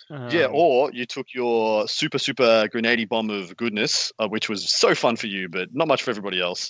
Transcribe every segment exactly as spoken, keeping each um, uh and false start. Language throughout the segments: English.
Yeah, Um, or you took your super, super grenade bomb of goodness, uh, which was so fun for you, but not much for everybody else.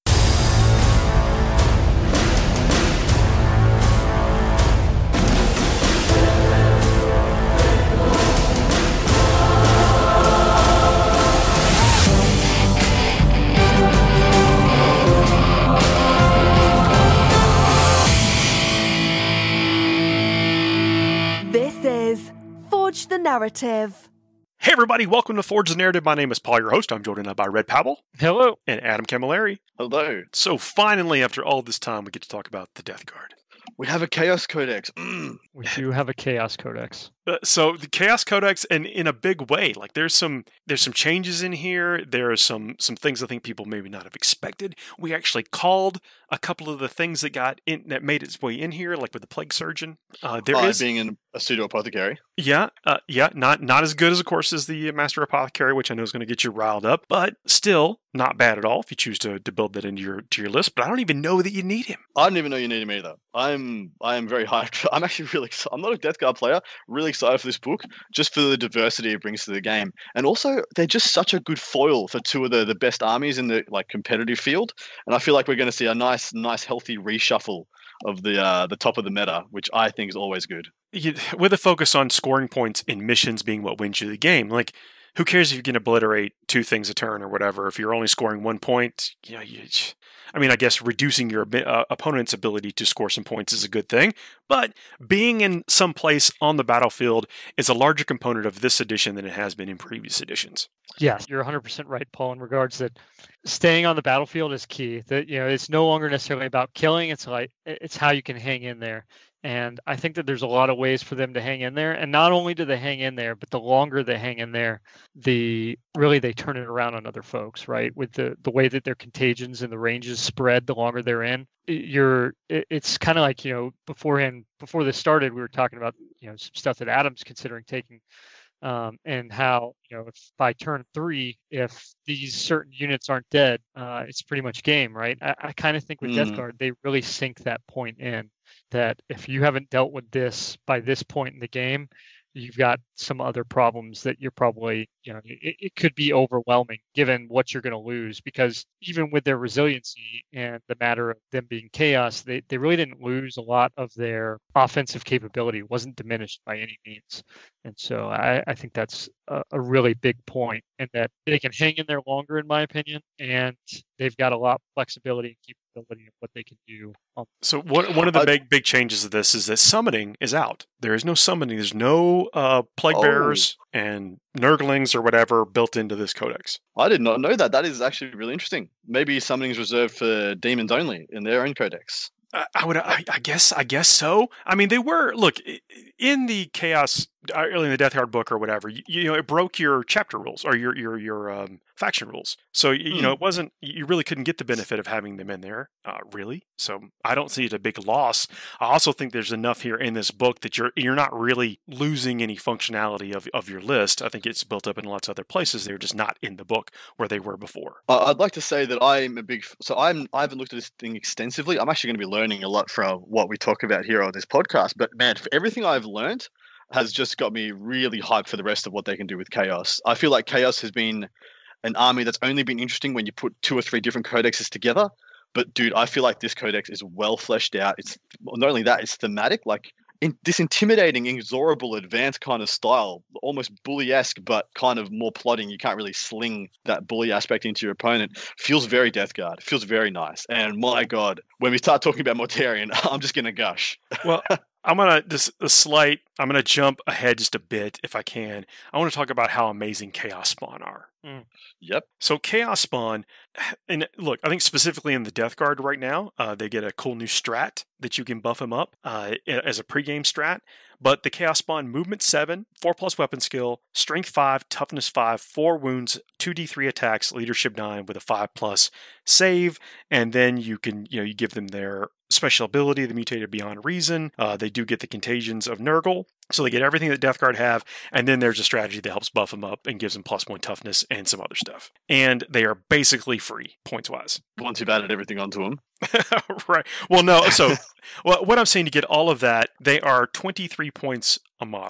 This is Forge the Narrative. Hey everybody, welcome to Forge the Narrative. My name is Paul, your host. I'm joined by Red Powell. Hello. And Adam Camilleri. Hello. So finally, after all this time, we get to talk about the Death Guard. We have a Chaos Codex. Mm. We do have a Chaos Codex. Uh, so the Chaos Codex, and in a big way, like there's some there's some changes in here. There are some some things I think people maybe not have expected. We actually called a couple of the things that got in that made its way in here, like with the Plague Surgeon. Uh, there I is being an, a pseudo apothecary. Yeah, uh, yeah, not not as good as, of course, as the Master Apothecary, which I know is going to get you riled up, but still not bad at all if you choose to, to build that into your to your list. But I don't even know that you need him. I didn't even know you needed me either. I'm I am very hyped. I'm actually really excited. I'm not a Death Guard player. Really excited for this book, just for the diversity it brings to the game, and also they're just such a good foil for two of the, the best armies in the like competitive field. And I feel like we're going to see a nice, nice, healthy reshuffle of the uh, the top of the meta, which I think is always good. You, with a focus on scoring points in missions being what wins you the game, like who cares if you can obliterate two things a turn or whatever? If you're only scoring one point, you know, you, I mean, I guess reducing your uh, opponent's ability to score some points is a good thing, but being in some place on the battlefield is a larger component of this edition than it has been in previous editions. Yes, you're one hundred percent right, Paul, in regards that staying on the battlefield is key. That, you know, it's no longer necessarily about killing. It's like, it's how you can hang in there. And I think that there's a lot of ways for them to hang in there. And not only do they hang in there, but the longer they hang in there, the really they turn it around on other folks, right? With the, the way that their contagions and the ranges spread, the longer they're in, you're it's kind of like, you know, beforehand, before this started, we were talking about, you know, some stuff that Adam's considering taking. Um, and how, you know, if by turn three, if these certain units aren't dead, uh, it's pretty much game, right? I, I kind of think with mm. Death Guard, they really sink that point in, that if you haven't dealt with this by this point in the game, you've got some other problems that you're probably, you know, it, it could be overwhelming given what you're going to lose, because even with their resiliency and the matter of them being chaos, they, they really didn't lose a lot of their offensive capability. It wasn't diminished by any means. And so I, I think that's a, a really big point, and that they can hang in there longer, in my opinion, and they've got a lot of flexibility and capability of what they can do. So one one of the big big changes of this is that summoning is out. There is no summoning. There's no uh, plague bearers oh. and Nurglings or whatever built into this codex. I did not know that. That is actually really interesting. Maybe summoning is reserved for demons only in their own codex. Uh, I would, I, I guess, I guess so. I mean, they were look in the chaos, early in the Death Guard book or whatever. You, you know, it broke your chapter rules or your your your um, faction rules. So you hmm. know, it wasn't. You really couldn't get the benefit of having them in there, uh, really. So I don't see it a big loss. I also think there's enough here in this book that you're you're not really losing any functionality of of your list. I think it's built up in lots of other places. They're just not in the book where they were before. Uh, I'd like to say that I'm a big. So I'm. I haven't looked at this thing extensively. I'm actually going to be learning a lot from what we talk about here on this podcast. But man, for everything I've learned has just got me really hyped for the rest of what they can do with Chaos. I feel like Chaos has been an army that's only been interesting when you put two or three different codexes together. But dude, I feel like this codex is well fleshed out. It's not only that, it's thematic, like in this intimidating, inexorable, advanced kind of style, almost bully-esque, but kind of more plotting. You can't really sling that bully aspect into your opponent. Feels very Death Guard. Feels very nice. And my God, when we start talking about Mortarion, I'm just going to gush. Well, I'm going to just a slight, I'm going to jump ahead just a bit if I can. I want to talk about how amazing Chaos Spawn are. Mm. Yep. So Chaos Spawn, and look, I think specifically in the Death Guard right now, uh, they get a cool new strat that you can buff them up uh, as a pregame strat. But the Chaos Spawn, movement seven, four plus weapon skill, strength five, toughness five, four wounds, two d three attacks, leadership nine with a five plus save, and then you can, you know, you give them their special ability, the Mutated Beyond Reason. Uh, they do get the Contagions of Nurgle, so they get everything that Death Guard have, and then there's a strategy that helps buff them up and gives them plus one toughness and some other stuff. And they are basically free, points-wise. Once you've added everything onto them. Right. Well, no, so well, what I'm saying, to get all of that, they are twenty-three points a model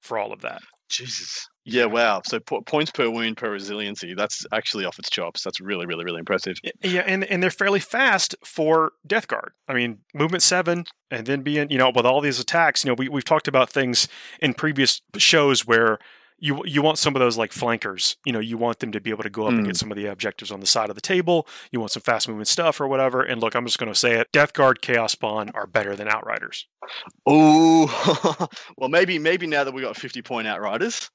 for all of that. Jesus. Yeah, wow. So po- points per wound per resiliency. That's actually off its chops. That's really, really, really impressive. Yeah, and, and they're fairly fast for Death Guard. I mean, movement seven, and then being, you know, with all these attacks, you know, we, we've talked about things in previous shows where you you want some of those like flankers. You know, you want them to be able to go up Mm. and get some of the objectives on the side of the table. You want some fast movement stuff or whatever. And look, I'm just going to say it. Death Guard, Chaos Spawn are better than Outriders. Oh, well, maybe maybe now that we got fifty point Outriders,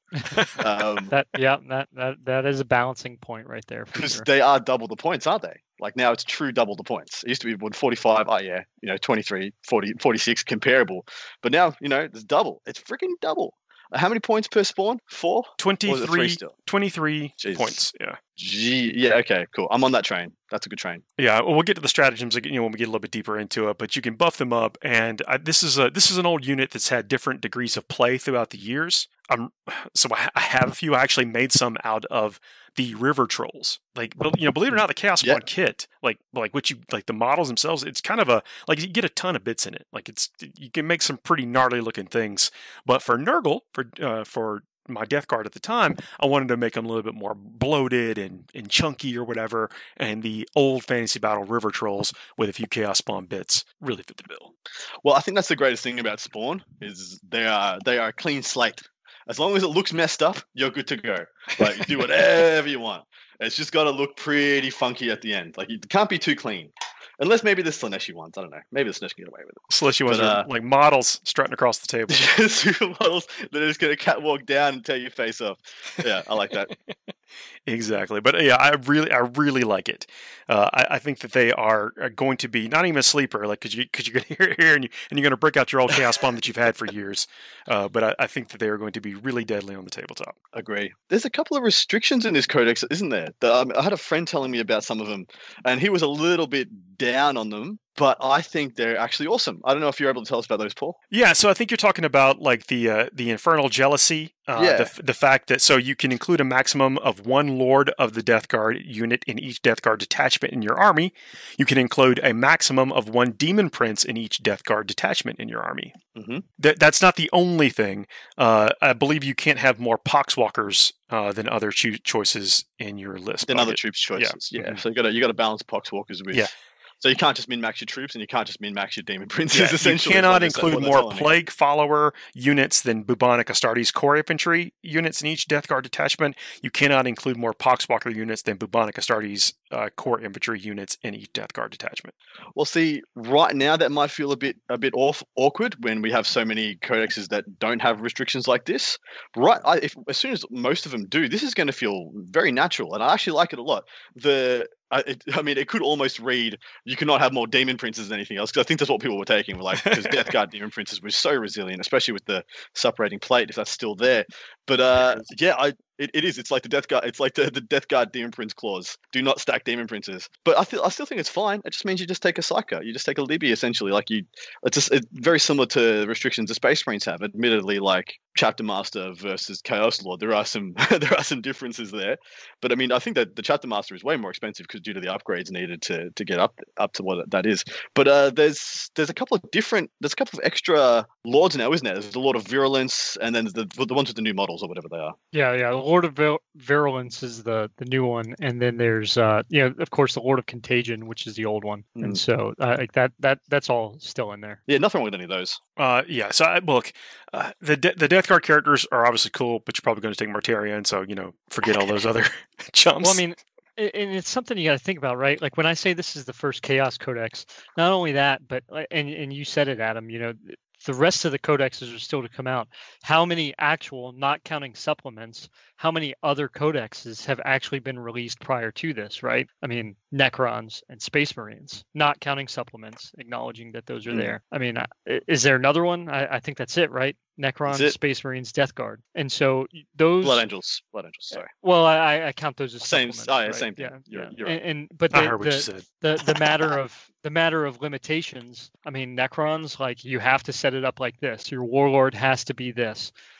um, That yeah, that that that is a balancing point right there for because sure. they are double the points, aren't they? Like now it's true double the points. It used to be what, forty-five, oh yeah, you know, twenty-three, forty, forty-six comparable. But now, you know, it's double. It's freaking double. How many points per spawn? Four? Or is it three twenty-three, still? twenty-three Jesus. points. Yeah. Gee, yeah, okay, cool. I'm on that train. That's a good train. Yeah, well, we'll get to the stratagems again, you know, when we get a little bit deeper into it. But you can buff them up, and I, this is a this is an old unit that's had different degrees of play throughout the years. Um, so I, I have a few. I actually made some out of the River Trolls. Like, you know, believe it or not, the Chaos Spawn Yeah. kit, like like what you like the models themselves, it's kind of a like you get a ton of bits in it. Like it's you can make some pretty gnarly looking things. But for Nurgle, for uh, for my Death Guard at the time, I wanted to make them a little bit more bloated and, and chunky or whatever, and the old Fantasy Battle River Trolls with a few Chaos Spawn bits really fit the bill. Well, I think that's the greatest thing about Spawn is they are they are a clean slate. As long as it looks messed up, you're good to go. Like you do whatever you want. It's just got to look pretty funky at the end. Like it can't be too clean, unless maybe the Slaneshi ones. I don't know. Maybe the Slaneshi can get away with it. Slushy ones But, are uh, like models strutting across the table. Supermodels that are just going to catwalk down and tear your face off. Yeah, I like that. Exactly, but yeah, I really, I really like it. Uh, I, I think that they are, are going to be not even a sleeper, like because you because you're going to hear it here and you and you're going to break out your old Chaos Bomb that you've had for years. Uh, but I, I think that they are going to be really deadly on the tabletop. Agree. There's a couple of restrictions in this codex, isn't there? The, um, I had a friend telling me about some of them, and he was a little bit down on them. But I think they're actually awesome. I don't know if you're able to tell us about those, Paul. Yeah, so I think you're talking about like the uh, the infernal jealousy, uh, Yeah. the the fact that so you can include a maximum of one Lord of the Death Guard unit in each Death Guard detachment in your army. You can include a maximum of one Demon Prince in each Death Guard detachment in your army. Mm-hmm. That that's not the only thing. Uh, I believe you can't have more Poxwalkers uh, than other cho- choices in your list. Then but other it- troops' choices. Yeah. Mhm. So you got to you got to balance Poxwalkers with. Yeah. So you can't just min max your troops, and you can't just min max your Demon Princes. Yeah, you essentially, is cannot what they're saying- include what they're more telling me. Plague Follower units than Bubonic Astartes Core Infantry units in each Death Guard detachment. You cannot include more Poxwalker units than Bubonic Astartes uh, Core Infantry units in each Death Guard detachment. Well, see, right now that might feel a bit a bit off awkward when we have so many codexes that don't have restrictions like this. Right, I, if as soon as most of them do, this is going to feel very natural, and I actually like it a lot. The I, it, I mean, it could almost read you cannot have more Demon Princes than anything else, because I think that's what people were taking. Were like, because Death Guard Demon Princes was so resilient, especially with the separating plate, if that's still there. But uh, yeah, I it, it is. It's like the Death Guard. It's like the, the Death Guard Demon Prince clause. Do not stack Demon Princes. But I feel I still think it's fine. It just means you just take a Psyker. You just take a Libby essentially. Like you, it's just it's very similar to restrictions the Space Marines have. Admittedly, like Chapter Master versus Chaos Lord, there are some there are some differences there. But I mean, I think that the Chapter Master is way more expensive because due to the upgrades needed to to get up up to what that is. But uh, there's there's a couple of different there's a couple of extra lords now, isn't there? There's the Lord of Virulence, and then the the ones with the new models or whatever they are. Yeah, yeah. The Lord of Vir- Virulence is the the new one, and then there's uh, you know, of course, the Lord of Contagion, which is the old one, Mm. and so uh, like that that that's all still in there. Yeah, nothing wrong with any of those. Uh, yeah, so I, look, uh, the de- the Death Guard characters are obviously cool, but you're probably going to take Mortarion, so you know, forget all those other chumps. Well, I mean, a- and it's something you got to think about, right? Like when I say this is the first Chaos Codex, not only that, but like- and and you said it, Adam. You know, the rest of the codexes are still to come out. How many actual, not counting supplements, how many other codexes have actually been released prior to this, right? I mean, Necrons and Space Marines, not counting supplements, acknowledging that those are Mm. there. I mean, uh, i- is there another one? I, I think that's it, right? Necrons, it. Space Marines, Death Guard. And so y- those... Blood Angels. Blood Angels. Sorry. Well, I, I count those as Same- supplements, oh, yeah, right? same thing. Yeah, You're- yeah. you're and, right. and but I the, heard what you the, said. the the matter of the matter of limitations. I mean, Necrons, like you have to set it up like this. Your warlord has to be this.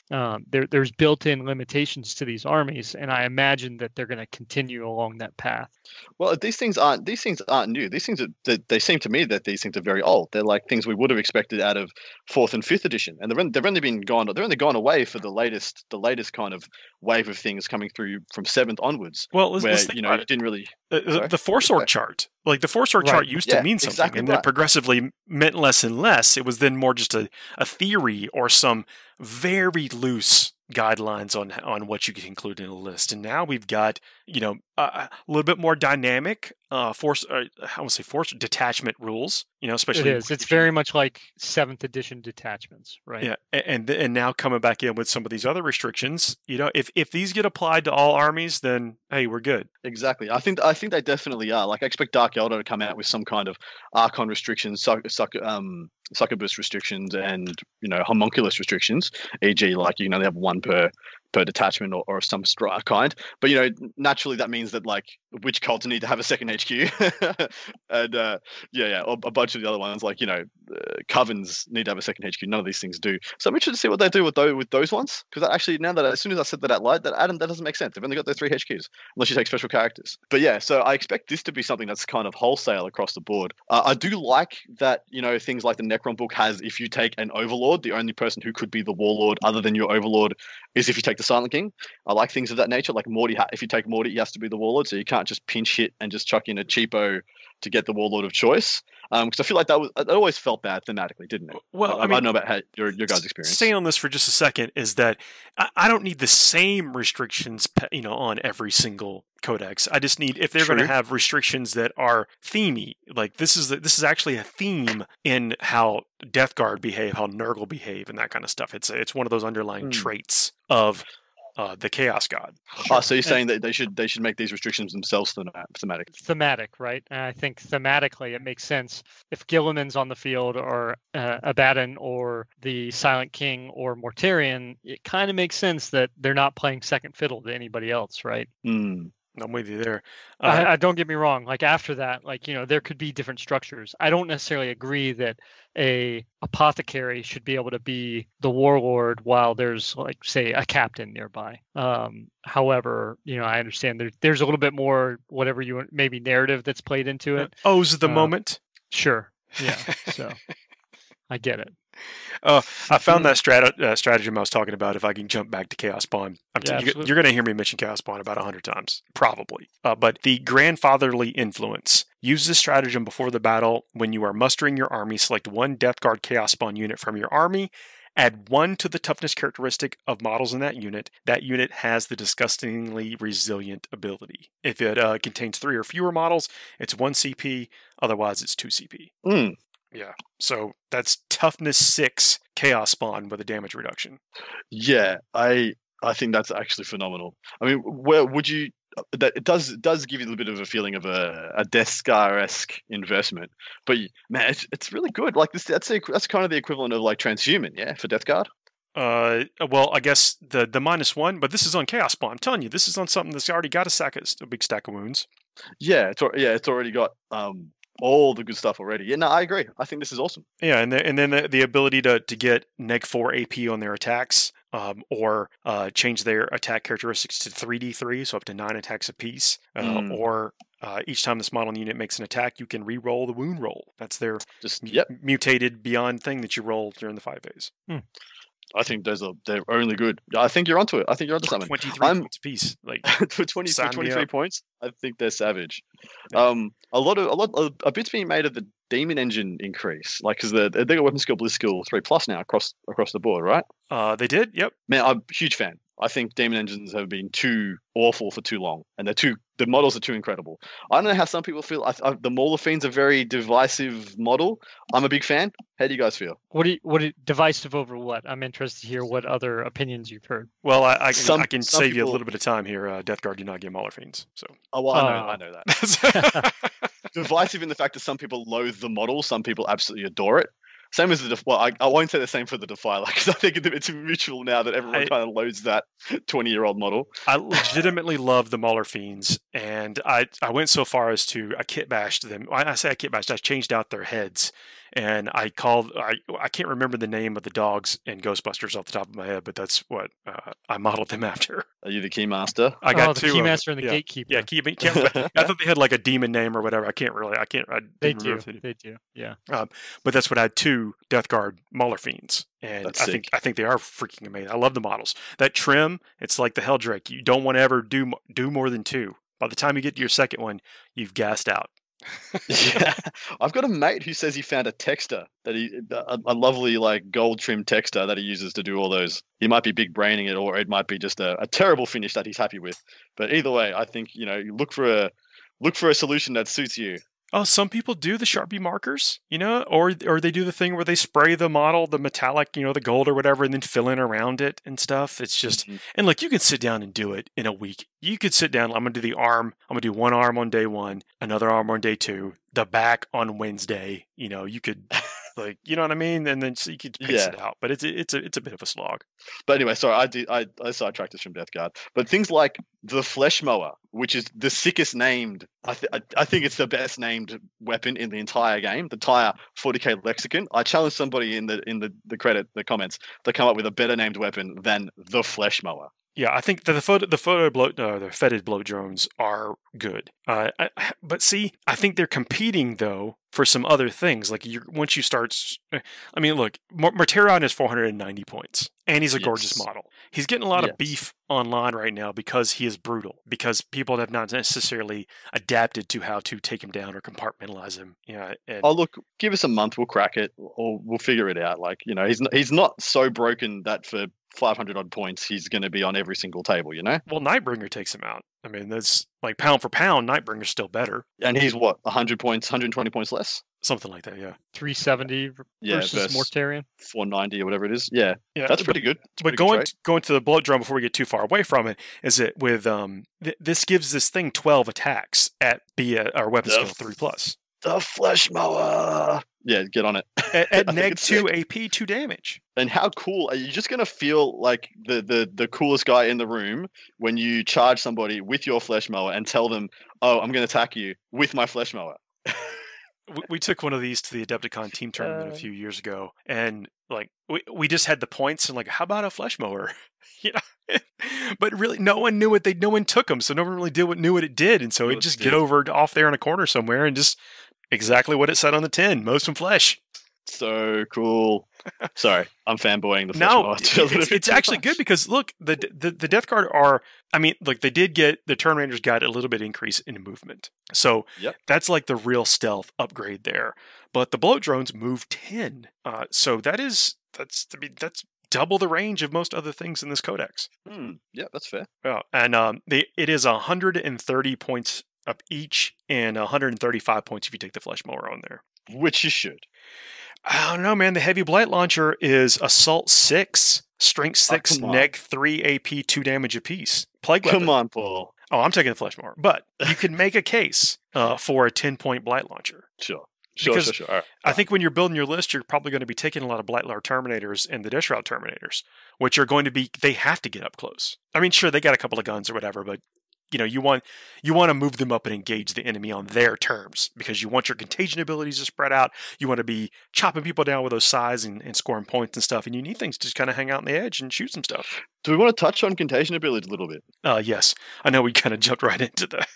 Um, there, there's built-in limitations to these armies, and I imagine that they're going to continue along that path. Well, these things aren't these things aren't new. These things are, they, they seem to me that these things are very old. They're like things we would have expected out of fourth and fifth edition, and they've only, they've only been gone. They're only gone away for the latest the latest kind of wave of things coming through from seventh onwards. Well, let's, where let's think you know about you it. didn't really. The, the, Sorry? the force org Okay. chart, like the force org Right. chart used Yeah, to mean something, exactly and then right. progressively meant less and less. It was then more just a, a theory or some very loose guidelines on on what you could include in a list. And now we've got, you know, uh, a little bit more dynamic uh, force. Uh, I want to say force detachment rules. You know, It especially is. It's if you- very much like seventh edition detachments, right? Yeah, a- and and now coming back in with some of these other restrictions, you know, if if these get applied to all armies, then hey, we're good. Exactly. I think I think they definitely are. Like I expect Dark Eldar to come out with some kind of Archon restrictions, suck, suck, um, succubus restrictions, and you know homunculus restrictions. for example, like you can only have one per per detachment or, or some stri- kind. But you know, naturally that means that like witch cults need to have a second H Q, and uh, yeah, yeah, or a bunch of the other ones like you know, uh, covens need to have a second H Q. None of these things do. So I'm interested to see what they do with those with those ones because actually now that as soon as I said that out loud, that Adam that doesn't make sense. They've only got their three H Qs unless you take special characters. But yeah, so I expect this to be something that's kind of wholesale across the board. Uh, I do like that you know things like the Necron book has if you take an Overlord, the only person who could be the Warlord other than your Overlord is if you take the Silent King. I like things of that nature. Like Morty, ha- if you take Morty, he has to be the Warlord, so you can't just pinch hit and just chuck in a cheapo to get the Warlord of choice. Because um, I feel like that was it always felt bad thematically, didn't it? Well, I, I mean, I don't know about how your your guys' experience. Staying on this for just a second is that I, I don't need the same restrictions, pe- you know, on every single codex. I just need if they're going to True. have restrictions that are themey, like this is the, this is actually a theme in how Death Guard behave, how Nurgle behave, and that kind of stuff. It's it's one of those underlying Hmm. traits of uh, the Chaos God. Oh, so you're saying that they should they should make these restrictions themselves thema- thematic? Thematic, right? And I think thematically it makes sense if Gilliman's on the field or uh, Abaddon or the Silent King or Mortarion, it kind of makes sense that they're not playing second fiddle to anybody else, right? Hmm. I'm with you there. Uh, I, I don't get me wrong. Like after that, like you know, there could be different structures. I don't necessarily agree that a apothecary should be able to be the warlord while there's like say a captain nearby. Um, however, you know, I understand there, there's a little bit more whatever you want, maybe narrative that's played into it. O's the uh, moment. Sure, yeah. So I get it. Uh, I found that strat- uh, stratagem I was talking about. If I can jump back to Chaos Spawn, I'm t- Yeah, you, absolutely. you're going to hear me mention Chaos Spawn about a hundred times, probably. Uh, but the grandfatherly influence. Use this stratagem before the battle. When you are mustering your army, select one Death Guard Chaos Spawn unit from your army. Add one to the toughness characteristic of models in that unit. That unit has the disgustingly resilient ability. If it uh, contains three or fewer models, it's one C P. Otherwise, it's two C P. Hmm. Yeah, so that's toughness six Chaos Spawn with a damage reduction. Yeah, I I think that's actually phenomenal. I mean, where would you? That it does it does give you a little bit of a feeling of a, a Death Scar esque investment, but you- man, it's, it's really good. Like this, that's the, that's kind of the equivalent of like Transhuman, yeah, for Death Guard. Uh, well, I guess the the minus one, but this is on Chaos Spawn. I'm telling you, this is on something that's already got a stack of, a big stack of wounds. Yeah, it's al- yeah, it's already got um all the good stuff already. Yeah, no, I agree. I think this is awesome. Yeah, and the, and then the, the ability to to get neg four A P on their attacks, um, or uh, change their attack characteristics to three D three, so up to nine attacks apiece, uh, Mm. or uh, each time this model unit makes an attack, you can re-roll the wound roll. That's their Just mu- yep. mutated beyond thing that you roll during the five phase. I think those are they're only good. I think you're onto it. I think you're onto something. Twenty-three I'm- points apiece. Like for twenty Sign for me twenty-three up. points, I think they're savage. Yeah. Um, a lot of a lot a, a bit's being made of the demon engine increase, like because the they got weapon skill bliss skill three plus now across across the board, right? uh, they did. Yep. Man, I'm a huge fan. I think demon engines have been too awful for too long, and they're too the models are too incredible. I don't know how some people feel. I, I, the Mauler Fiend's a very divisive model. I'm a big fan. How do you guys feel? What do you, what do you, divisive over what? I'm interested to hear what other opinions you've heard. Well, I, I can, Some- I can some save you a people- little bit of time here. Uh, Death Guard do not get Mauler Fiends, so. Oh, well, I know, Uh, I know that. Divisive in the fact that some people loathe the model, some people absolutely adore it. Same as the def- well, I, I won't say the same for the Defiler because I think it- it's mutual now that everyone I- kind of loathes that twenty-year-old model. I legitimately love the Mauler Fiends, and I, I went so far as to I kit bashed them. I, I say I kit bashed. I changed out their heads and I called. I I can't remember the name of the dogs in Ghostbusters off the top of my head, but that's what uh, I modeled them after. Are you the Keymaster? I got oh, the two. Keymaster and the yeah. Gatekeeper. Yeah, key, can't, I thought they had like a demon name or whatever. I can't really. I can't. I they didn't do. remember if They do. Yeah. Um, but that's what I had two Death Guard Mauler Fiends, and That's I sick. think I think they are freaking amazing. I love the models. That trim, it's like the Helldrake. You don't want to ever do do more than two. By the time you get to your second one, you've gassed out. Yeah, I've got a mate who says he found a texter that he a, a lovely like gold trim texter that he uses to do all those. He might be big braining it, or it might be just a, a terrible finish that he's happy with. But either way, I think you know you look for a look for a solution that suits you. Oh, some people do the Sharpie markers, you know, or or they do the thing where they spray the model, the metallic, you know, the gold or whatever, and then fill in around it and stuff. It's just, Mhm. and look, you can sit down and do it in a week. You could sit down. I'm gonna do the arm. I'm gonna do one arm on day one, another arm on day two, the back on Wednesday. You know, you could. Like, you know what I mean? And then so you could pace Yeah. it out. But it's it's a it's a bit of a slog. But anyway, sorry, I did I, I sidetracked us from Death Guard. But things like the Flesh Mower, which is the sickest named, I, th- I, I think it's the best named weapon in the entire game, the entire forty K lexicon. I challenge somebody in the in the, the credit, the comments, to come up with a better named weapon than the Flesh Mower. Yeah, I think that the photo the photo blow uh, the fetid blow drones are good. Uh, I, but see, I think they're competing though for some other things. Like you, once you start, I mean, look, Marterion is four hundred ninety points, and he's a Yes. gorgeous model. He's getting a lot Yes. of beef online right now because he is brutal. Because people have not necessarily adapted to how to take him down or compartmentalize him. Yeah, and Oh look, give us a month, we'll crack it, or we'll figure it out. Like you know, he's not, he's not so broken that for five hundred odd points he's going to be on every single table. You know, well, Nightbringer takes him out. I mean, that's like pound for pound, Nightbringer's still better. and he's what one hundred points, one hundred twenty points less. Something like that, yeah. three seventy Yeah, versus versus- Mortarion. four ninety or whatever it is. Yeah, Yeah, that's but- pretty good. It's a But pretty good going trade. going to the blood drum before we get too far away from it is that with um th- this gives this thing twelve attacks at B uh, or weapon The skill three plus the Flesh Mower. Yeah, get on it. at, I at think neg it's two sick. A P two damage. And how cool are you? Just gonna feel like the the the coolest guy in the room when you charge somebody with your Flesh Mower and tell them, "Oh, I'm gonna attack you with my Flesh Mower." We, we took one of these to the Adepticon team tournament Uh. a few years ago, and like we we just had the points and like how about a flesh mower, you know? But really, no one knew what they. No one took them, so no one really did what knew what it did, and so What it it just did. get over off there in a corner somewhere and just exactly what it said on the tin: most from flesh. So cool. Sorry, I'm fanboying the Flesh No, Mower. it's, it's, it's actually good because look, the, the the Death Guard are. I mean, like they did get the Terminators got a little bit increase in movement, so Yep. that's like the real stealth upgrade there. But the bloat drones move ten, uh, so that is that's I mean that's double the range of most other things in this codex. Hmm, yeah, that's fair. Yeah, and um, they it is one hundred thirty points up each, and one hundred thirty-five points if you take the flesh mower on there. Which you should. I don't know, man. The heavy blight launcher is assault six, strength Oh, six, come on. neg three A P, two damage apiece. Plague weapon. Come on, Paul. Oh, I'm taking the flesh mower, but you can make a case uh, for a ten point blight launcher. Sure. Sure, Because sure, sure. All right. I think when you're building your list, you're probably going to be taking a lot of Blightlar Terminators and the Dish Route Terminators, which are going to be, they have to get up close. I mean, sure, they got a couple of guns or whatever, but you know, you want you want to move them up and engage the enemy on their terms because you want your contagion abilities to spread out. You want to be chopping people down with those size and, and scoring points and stuff, and you need things to just kind of hang out on the edge and shoot some stuff. Do we want to touch on contagion ability a little bit? Uh, yes, I know we kind of jumped right into the.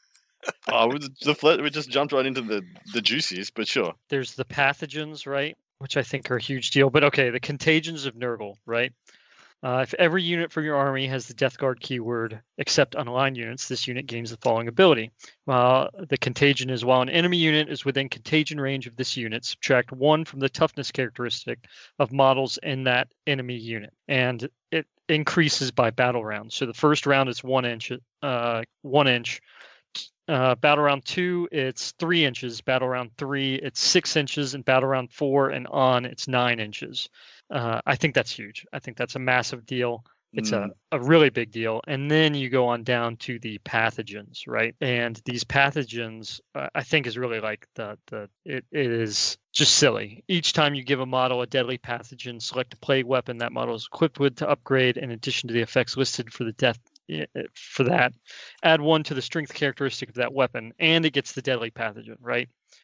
Oh, we just- the fle- we just jumped right into the the juicies, but sure. There's the pathogens, right? Which I think are a huge deal. But okay, the contagions of Nurgle, right? Uh, if every unit from your army has the Death Guard keyword, except unaligned units, this unit gains the following ability. Uh, the contagion is while an enemy unit is within contagion range of this unit, subtract one from the toughness characteristic of models in that enemy unit. And it increases by battle rounds. So the first round is one inch, uh, one inch. Uh, battle round two, it's three inches. Battle round three, it's six inches. And battle round four and on, it's nine inches. Uh, I think that's huge. I think that's a massive deal. It's Mm. a, a really big deal. And then you go on down to the pathogens, right? And these pathogens, uh, I think, is really like the, the it, it is just silly. Each time you give a model a deadly pathogen, select a plague weapon that model is equipped with to upgrade in addition to the effects listed for the death for that. Add one to the strength characteristic of that weapon, and it gets the deadly pathogen, right?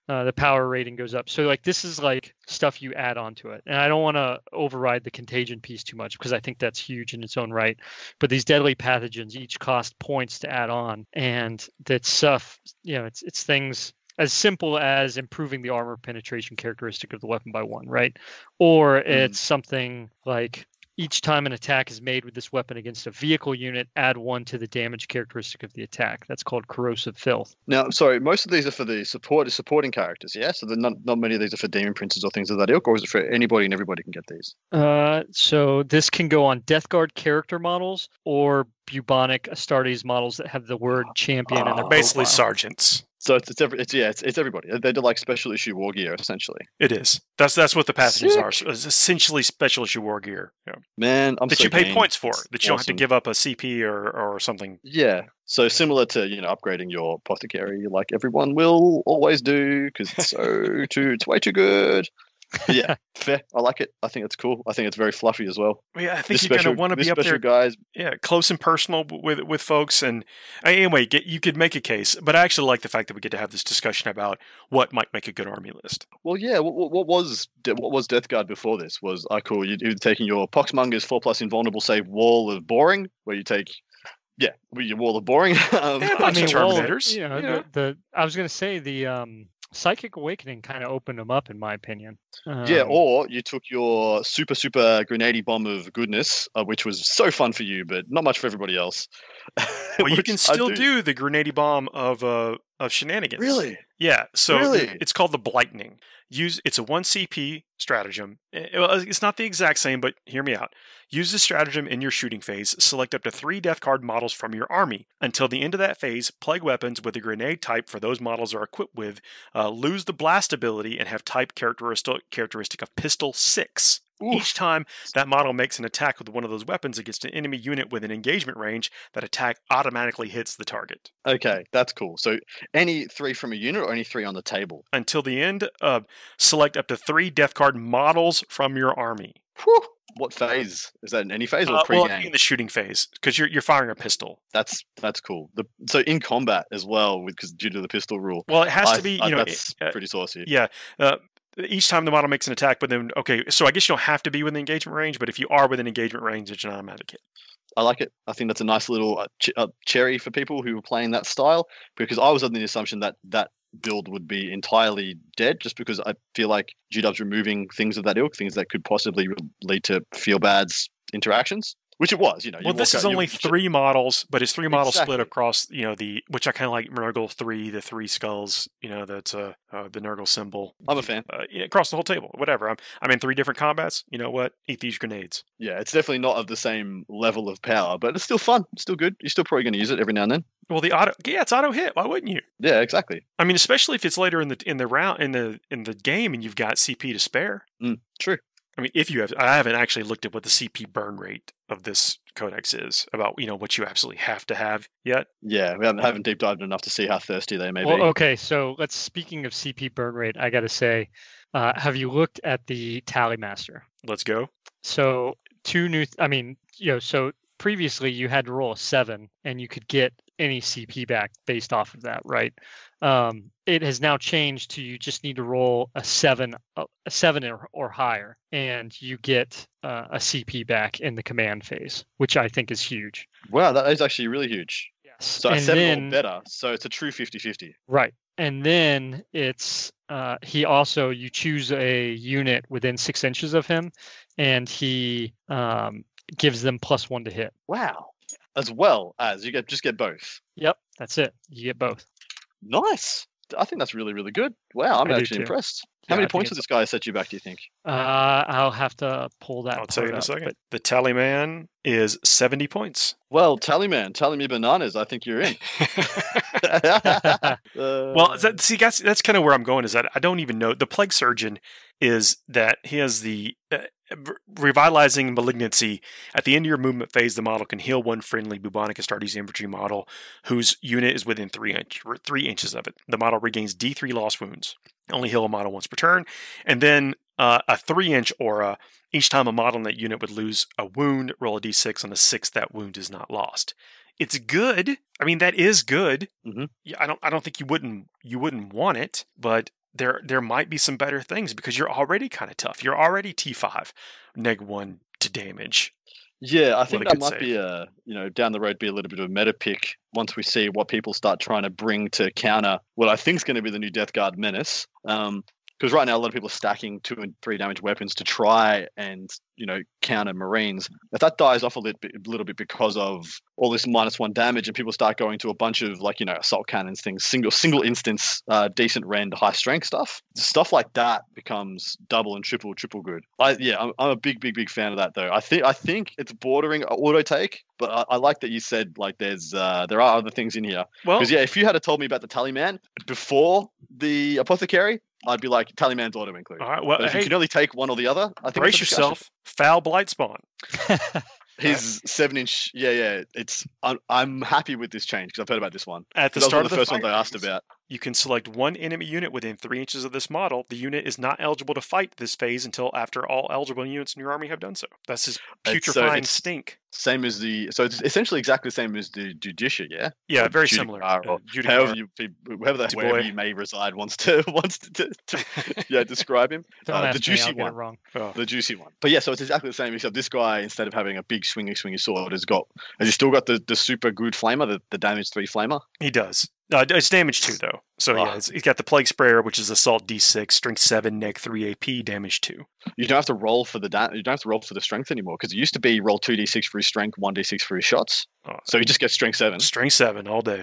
uh, the power rating goes up. So like this is like stuff you add onto it. And I don't want to override the contagion piece too much because I think that's huge in its own right. But these deadly pathogens each cost points to add on, and that stuff, you know, it's it's things as simple as improving the armor penetration characteristic of the weapon by one, right? Or it's mm. something like each time an attack is made with this weapon against a vehicle unit, add one to the damage characteristic of the attack. That's called corrosive filth. Now, sorry, most of these are for the support supporting characters, yeah? So not, not many of these are for demon princes or things of that ilk, or is it for anybody and everybody can get these? Uh, so this can go on Death Guard character models or bubonic Astartes models that have the word champion oh, in their basically profile. Sergeants. So it's it's, every, it's yeah it's, it's everybody. They do like special issue war gear essentially. It is. That's that's what the pathogens Sick. are. So it's essentially special issue war gear. Yeah. Man, I'm that so you pay game. points for. It's that you awesome. don't have to give up a C P or or something. Yeah. So similar to you know upgrading your apothecary, like everyone will always do because it's so too it's way too good. But yeah, fair. I like it. I think it's cool. I think it's very fluffy as well. Yeah, I think this you're going to want to be up there, guys. Yeah, close and personal with with folks. And anyway, get, you could make a case, but I actually like the fact that we get to have this discussion about what might make a good army list. Well, yeah. What, what was what was Death Guard before this? Was I cool? You, you're taking your Poxmonger's four plus invulnerable save wall of boring, where you take. Yeah, your wall of boring. um, yeah, I mean, Terminators. Well, you know, you know. the, the I was going to say the. Um, Psychic Awakening kind of opened them up, in my opinion. Um, yeah, or you took your super, super grenade bomb of goodness, uh, which was so fun for you, but not much for everybody else. Well, you can still do. do the grenade bomb of uh, of shenanigans. Really? Yeah. So really? It's called the Blightning. Use it's a one C P stratagem. It's not the exact same, but hear me out. Use the stratagem in your shooting phase. Select up to three Death Guard models from your army. Until the end of that phase, plague weapons with a grenade type for those models are equipped with uh, lose the blast ability and have type characteristic characteristic of pistol six. Oof. Each time that model makes an attack with one of those weapons against an enemy unit within engagement range, that attack automatically hits the target. Okay, that's cool. So any three from a unit or any three on the table? Until the end, uh, select up to three Death Guard models from your army. Whew. What phase? Is that in any phase or uh, pre-game? Well, in the shooting phase, because you're you're firing a pistol. That's that's cool. The, so in combat as well, because due to the pistol rule. Well, it has I, to be. You I, know, that's uh, pretty saucy. Yeah. Uh, each time the model makes an attack, but then okay, so I guess you don't have to be within engagement range, but if you are within engagement range, it's an automatic hit. I like it. I think that's a nice little uh, ch- uh, cherry for people who are playing that style, because I was under the assumption that that build would be entirely dead, just because I feel like G-Dub's removing things of that ilk, things that could possibly lead to feel bad's interactions, which it was, you know. Well, you this is out, only you, three models, but it's three models exactly. split across, you know, the, which I kind of like Nurgle three, the three skulls, you know, that's uh, uh, the Nurgle symbol. I'm a fan. Uh, yeah, across the whole table, whatever. I'm I'm in three different combats. You know what? Eat these grenades. Yeah, it's definitely not of the same level of power, but it's still fun. It's still good. You're still probably going to use it every now and then. Well, the auto, yeah, it's auto hit. Why wouldn't you? Yeah, exactly. I mean, especially if it's later in the in the round in the in the game and you've got C P to spare. Mm, true. I mean, if you have, I haven't actually looked at what the C P burn rate of this codex is about, you know, what you absolutely have to have yet. Yeah, we haven't, haven't deep dived enough to see how thirsty they may well, be. Okay, so let's, speaking of C P burn rate, I got to say, uh, have you looked at the Tally Master? Let's go. So two new, th- I mean, you know, so previously you had to roll a seven and you could get any C P back based off of that, right? Um, it has now changed to you just need to roll a seven, a seven or, or higher, and you get uh, a C P back in the command phase, which I think is huge. Wow, that is actually really huge. Yes. So a and seven then, or better, so it's a true fifty-fifty. Right. And then it's uh, he also, you choose a unit within six inches of him, and he um, gives them plus one to hit. Wow. As well as you get just get both. Yep, that's it. You get both. Nice. I think that's really, really good. Wow, I'm I do actually too. impressed. Yeah, How many I think points did it's- this guy set you back, do you think? Uh, I'll have to pull that. I'll tell you in part a up, second. but- The tally man is seventy points. Well, Tallyman, tally me bananas. I think you're in. Uh, Well, that, see, that's that's kind of where I'm going. Is that I don't even know the plague surgeon is that he has the uh, revitalizing malignancy. At the end of your movement phase, the model can heal one friendly bubonic Astartes infantry model whose unit is within three inch three inches of it. The model regains D three lost wounds. Only heal a model once per turn, and then uh, a three inch aura. Each time a model in that unit would lose a wound, roll a d six. On the sixth, that wound is not lost. It's good. I mean, that is good. Mhm. Yeah, I don't. I don't think you wouldn't. You wouldn't want it, but there there might be some better things because you're already kind of tough. You're already T five, neg one to damage. Yeah, I With think a that good might save. be a you know down the road be a little bit of a meta pick once we see what people start trying to bring to counter what I think is going to be the new Death Guard menace. Um, because right now a lot of people are stacking two and three damage weapons to try and you know counter Marines. If that dies off a little bit, a little bit because of all this minus one damage, and people start going to a bunch of like you know assault cannons, things, single single instance, uh, decent rend, high strength stuff, stuff like that becomes double and triple, triple good. I yeah, I'm, I'm a big, big, big fan of that though. I think I think it's bordering auto take, but I, I like that you said like there's uh, there are other things in here. Well, Because yeah, if you had told me about the Tallyman before the apothecary, I'd be like Tallyman's auto include. all right. Well, But if hey, you can only take one or the other, I think brace it's a discussion. yourself. Foul blight spawn. His seven inch, yeah, yeah. It's I'm, I'm happy with this change because I've heard about this one. At the 'Cause that was start one of of the first fight ones I asked phase, about. you can select one enemy unit within three inches of this model. The unit is not eligible to fight this phase until after all eligible units in your army have done so. That's his It's, so putrefying it's stink. Same as the, so it's essentially exactly the same as the Judicia, yeah. Yeah, Or very Judicar, similar. Or Uh, Judicar, however you, whoever that, Du wherever Bois. you may reside wants to wants to, to, to yeah describe him. Don't Uh, the ask me, juicy I'll get one. it wrong. oh, The juicy one. But yeah, so it's exactly the same, except this guy, instead of having a big swingy, swingy sword, has got, has he still got the, the super good flamer, the, the damage three flamer? he does. Uh, it's damage two though. So yeah, Ah. it's, he's got the plague sprayer, which is assault D six, strength seven, neg three A P, damage two. You don't have to roll for the da- you don't have to roll for the strength anymore, because it used to be roll two d six for his strength, one d six for his shots. Oh, So you just get strength seven. strength seven all day.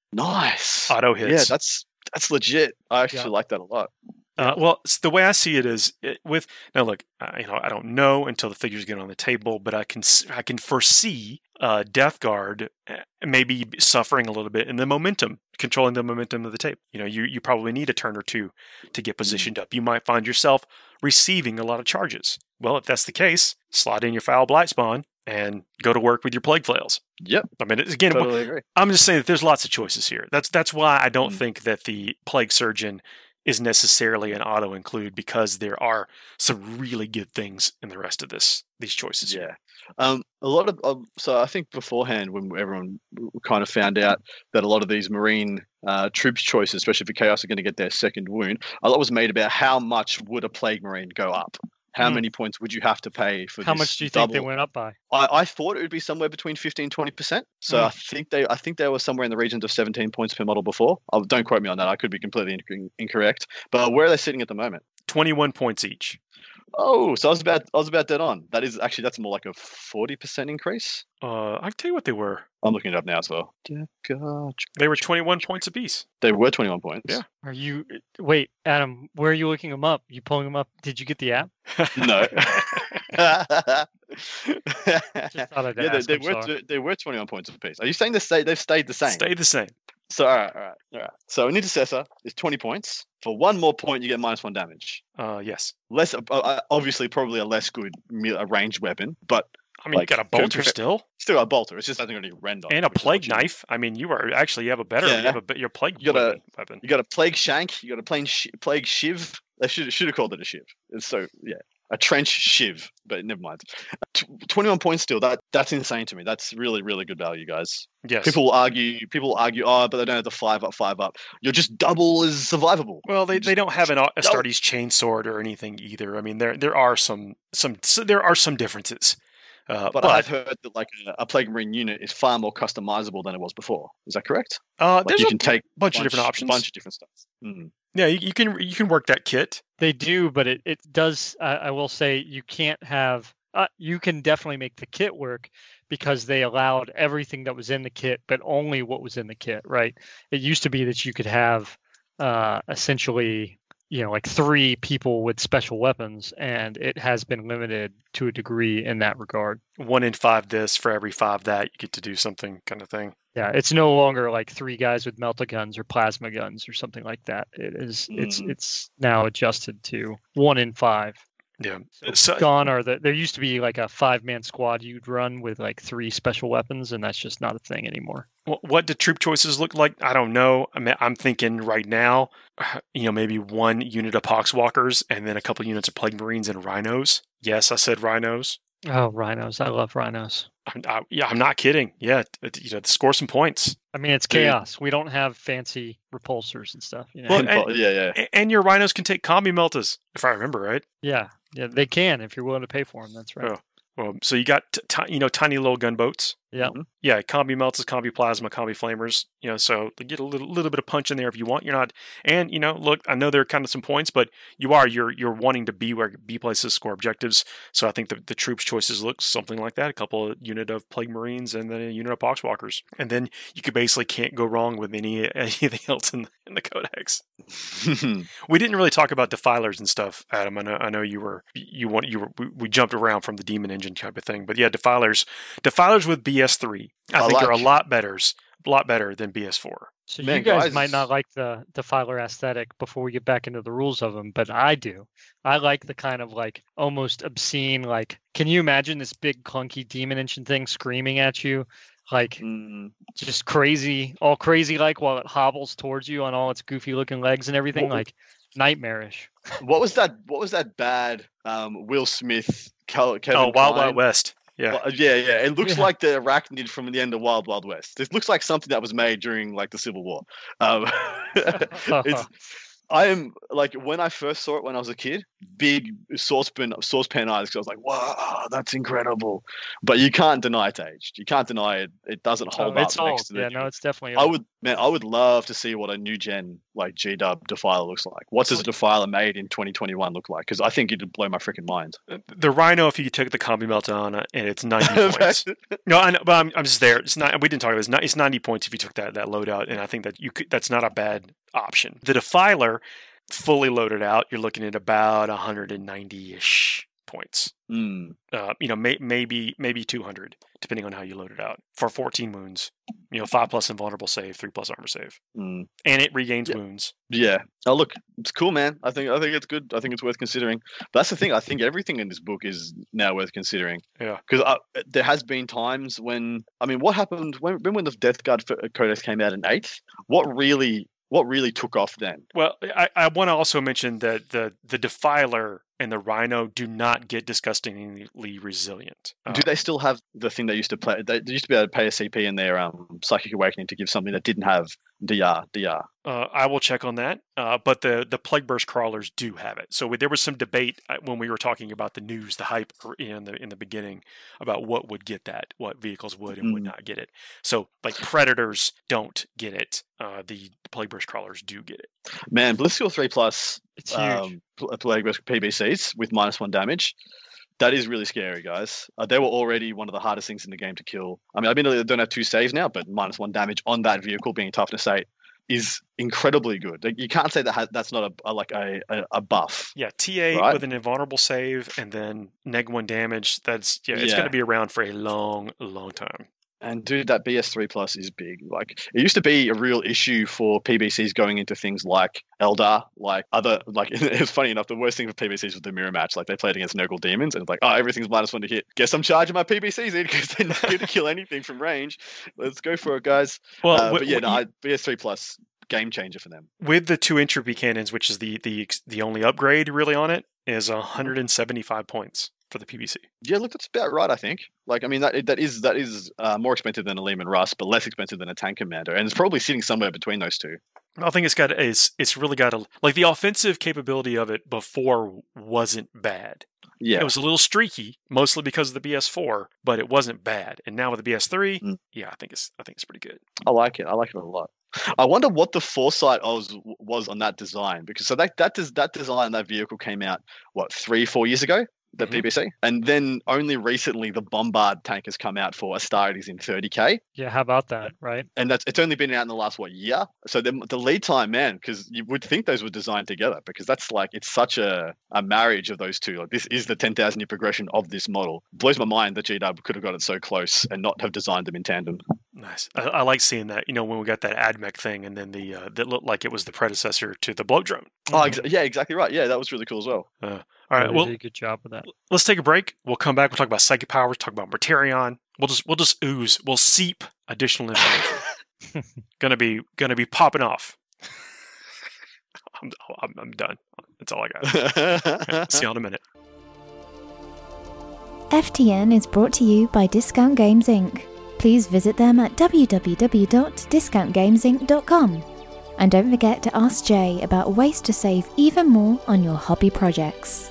Nice. Auto Yeah, hits. that's that's legit. I actually Yeah. like that a lot. Uh, well, s- the way I see it is it, with now. Look, I, you know, I don't know until the figures get on the table, but I can s- I can foresee uh, Death Guard uh, maybe suffering a little bit in the momentum, controlling the momentum of the tape. You know, you you probably need a turn or two to get positioned up. You might find yourself receiving a lot of charges. Well, if that's the case, slot in your foul blight spawn and go to work with your plague flails. Yep, I mean, it's- again, totally agree. I'm just saying that there's lots of choices here. That's that's why I don't Mm. think that the plague surgeon is necessarily an auto include, because there are some really good things in the rest of this these choices here. Yeah. Um, a lot of um, so I think beforehand when everyone w- kind of found out that a lot of these Marine uh, troops choices, especially for Chaos, are going to get their second wound, a lot was made about how much would a Plague Marine go up. How Hmm. many points would you have to pay for How this much do you think they double? went up by? I, I thought it would be somewhere between fifteen, twenty percent. So Hmm. I think they I think they were somewhere in the regions of seventeen points per model before. Oh, don't quote me on that. I could be completely inc- incorrect. But where are they sitting at the moment? twenty-one points each. Oh, so I was about I was about dead on. That is actually that's more like a forty percent increase. Uh, I can tell you what they were. I'm looking it up now as well. They were twenty-one points apiece. They were twenty-one points. Yeah. Are you wait, Adam? Where are you looking them up? You pulling them up? Did you get the app? No. Just thought I'd yeah, they, ask, they I'm were sorry. they were twenty-one points apiece. Are you saying they stay, they've stayed the same? Stayed the same. So all right, all right, all right. So an intercessor is twenty points. For one more point, you get minus one damage. Uh, yes. Less, uh, uh, obviously, probably a less good me- a ranged weapon, but I mean, Like, you got a bolter compare- still, still got a bolter. It's just not going to rend on and it, a which is plague what you- knife. I mean, you are actually you have a better. Yeah. You have a be- your plague You gotta- weapon- weapon. You got a plague shank. You got a plain sh- plague shiv. They should should have called it a shiv. It's so yeah, a trench shiv. But never mind. T- twenty-one points still. That that's insane to me. That's really really good value, guys. Yes. People will argue. People will argue. Oh, but they don't have the five up, five up. You're just double as survivable. Well, they, You they just- don't have an don't- Astartes chainsword or anything either. I mean, there there are some some so there are some differences. Uh, But, but I've heard that like a, a plague marine unit is far more customizable than it was before. Is that correct? uh, Like there's you a can take bunch of different options. bunch of different stuff. Mm. Yeah, you, you can you can work that kit. They do, but it, it does. I I will say you can't have. Uh, you can definitely make the kit work because they allowed everything that was in the kit, but only what was in the kit. Right? It used to be that you could have uh, essentially, you know, like three people with special weapons, and it has been limited to a degree in that regard. One in five this for every five that you get to do something kind of thing. Yeah, it's no longer like three guys with melta guns or plasma guns or something like that. It is. It's Mm. it's now adjusted to one in five. Yeah. So So- gone are the. There used to be like a five-man squad you'd run with like three special weapons, and that's just not a thing anymore. Wh- What do troop choices look like? I don't know. I mean, I'm thinking right now, you know, maybe one unit of Poxwalkers and then a couple units of Plague Marines and Rhinos. Yes, I said Rhinos. Oh, rhinos! I love rhinos. I'm, I, yeah, I'm not kidding. Yeah, t- you know, score some points. I mean, it's Dude. chaos. We don't have fancy repulsors and stuff. You know. Well, And and- po- yeah, yeah. A- And your rhinos can take combi meltas, if I remember right. Yeah, yeah, they can if you're willing to pay for them. That's right. Oh. Well, so you got t- ti- you know tiny little gunboats. Yeah. Mhm. Yeah, combi melts is combi plasma, combi flamers. You know, so you get a little little bit of punch in there if you want. You're not, and you know, look, I know there are kind of some points, but you are you're you're wanting to be where B places score objectives. So I think the, the troops choices look something like that: a couple of unit of plague marines and then a unit of poxwalkers, and then you could basically can't go wrong with any anything else in the, in the codex. We didn't really talk about defilers and stuff, Adam. I know, I know you were you want you were we, we jumped around from the demon engine type of thing, but yeah, defilers, defilers with B S three, I, I think are a like- lot better, a lot better than B S four. So Man, you guys, guys- might not like the defiler aesthetic before we get back into the rules of them, but I do. I like the kind of like almost obscene, like, can you imagine this big clunky demon engine thing screaming at you? Like Mm. just crazy, all crazy like while it hobbles towards you on all its goofy looking legs and everything, What- like nightmarish. What was that? What was that bad um, Will Smith, Kel- Kevin Oh, Wild Kline? Wild West. Yeah. Well, yeah, yeah. It looks Yeah. like the arachnid from the end of Wild Wild West. This looks like something that was made during like the Civil War. Um, it's I am like when I first saw it when I was a kid, big saucepan saucepan eyes. Because I was like, "Wow, that's incredible!" But you can't deny it's aged. You can't deny it. It doesn't Oh, hold up it's old. next to the. Yeah, no, it's definitely I old. would, man, I would love to see what a new gen like G Dub Defiler looks like. What does a Defiler made in twenty twenty-one look like? Because I think it'd blow my freaking mind. The Rhino, if you took the combi melt on it, and it's ninety points. No, I know, but I'm, I'm just there. It's not. We didn't talk about this. It's ninety points if you took that that loadout, and I think that you could. That's not a bad option. The Defiler, fully loaded out, you're looking at about one hundred ninety-ish points. Mm. Uh, you know, may, maybe maybe two hundred, depending on how you load it out. For fourteen wounds, you know, five plus invulnerable save, three plus armor save, Mm. and it regains Yeah. wounds. Yeah. Oh, look, it's cool, man. I think I think it's good. I think it's worth considering. But that's the thing. I think everything in this book is now worth considering. Yeah. Because there has been times when I mean, what happened when when when the Death Guard F- Codex came out in eighth? What really what really took off then? Well, I, I want to also mention that the the Defiler and the Rhino do not get disgustingly resilient. Uh, Do they still have the thing they used to play? They, they used to be able to pay a C P in their um, Psychic Awakening to give something that didn't have D R. D R. Uh, I will check on that. Uh, but the the Plague Burst crawlers do have it. So we, there was some debate uh, when we were talking about the news, the hype in the in the beginning about what would get that, what vehicles would and would Mm. not get it. So like Predators don't get it. Uh, the Plague Burst crawlers do get it. Man, Blitzscore three plus It's huge. um, pl- Plague Burst P B Cs with minus one damage. That is really scary, guys. Uh, they were already one of the hardest things in the game to kill. I mean, I mean, they don't have two saves now, but minus one damage on that vehicle being toughness eight is incredibly good. Like, you can't say that ha- that's not a, a like a, a, a buff. Yeah, T A Right. with an invulnerable save and then neg one damage. That's yeah, it's Yeah. going to be around for a long, long time. And dude, that B S three plus is big. Like it used to be a real issue for P B Cs going into things like Eldar, like other like it's funny enough, the worst thing for P B Cs was the mirror match. Like they played against Nurgle Demons and it's like, oh, everything's minus one to hit. Guess I'm charging my P B Cs in because they're not going to kill anything from range. Let's go for it, guys. Well, Uh, wi- but yeah, no, wi- I, B S three plus game changer for them. with the two entropy cannons, which is the the ex- the only upgrade really on it, is one hundred seventy-five points for the P B C. Yeah, look, that's about right. I think. Like, I mean, that that is that is uh, more expensive than a Lehman Russ, but less expensive than a Tank Commander, and it's probably sitting somewhere between those two. I think it's got it's it's really got a like the offensive capability of it before wasn't bad. Yeah, It was a little streaky, mostly because of the B S four, but it wasn't bad. And now with the B S three, Mm. yeah, I think it's I think it's pretty good. I like it. I like it a lot. I wonder what the foresight was was on that design because so that that does that design that vehicle came out what three four years ago, the Mhm. P B C, and then only recently the Bombard tank has come out for Astarides in thirty K, Yeah, how about that, right? and that's it's only been out in the last what year. So the the lead time, man, because you would think those were designed together because that's like it's such a a marriage of those two. Like this is the ten thousand year progression of this model. Blows my mind that G W could have got it so close and not have designed them in tandem. Nice. I, I like seeing that. You know, when we got that AdMech thing, and then the uh, that looked like it was the predecessor to the blow drone. Oh, Mhm. ex- yeah, exactly right. Yeah, that was really cool as well. All right. Yeah, they Well, did a good job with that. let's take a break. We'll come back. We'll talk about psychic powers. Talk about Mortarion. We'll just we'll just ooze. We'll seep additional information. gonna be gonna be popping off. I'm, I'm I'm done. That's all I got. See y'all in a minute. F T N is brought to you by Discount Games Incorporated. Please visit them at w w w dot discount games inc dot com. And don't forget to ask Jay about ways to save even more on your hobby projects.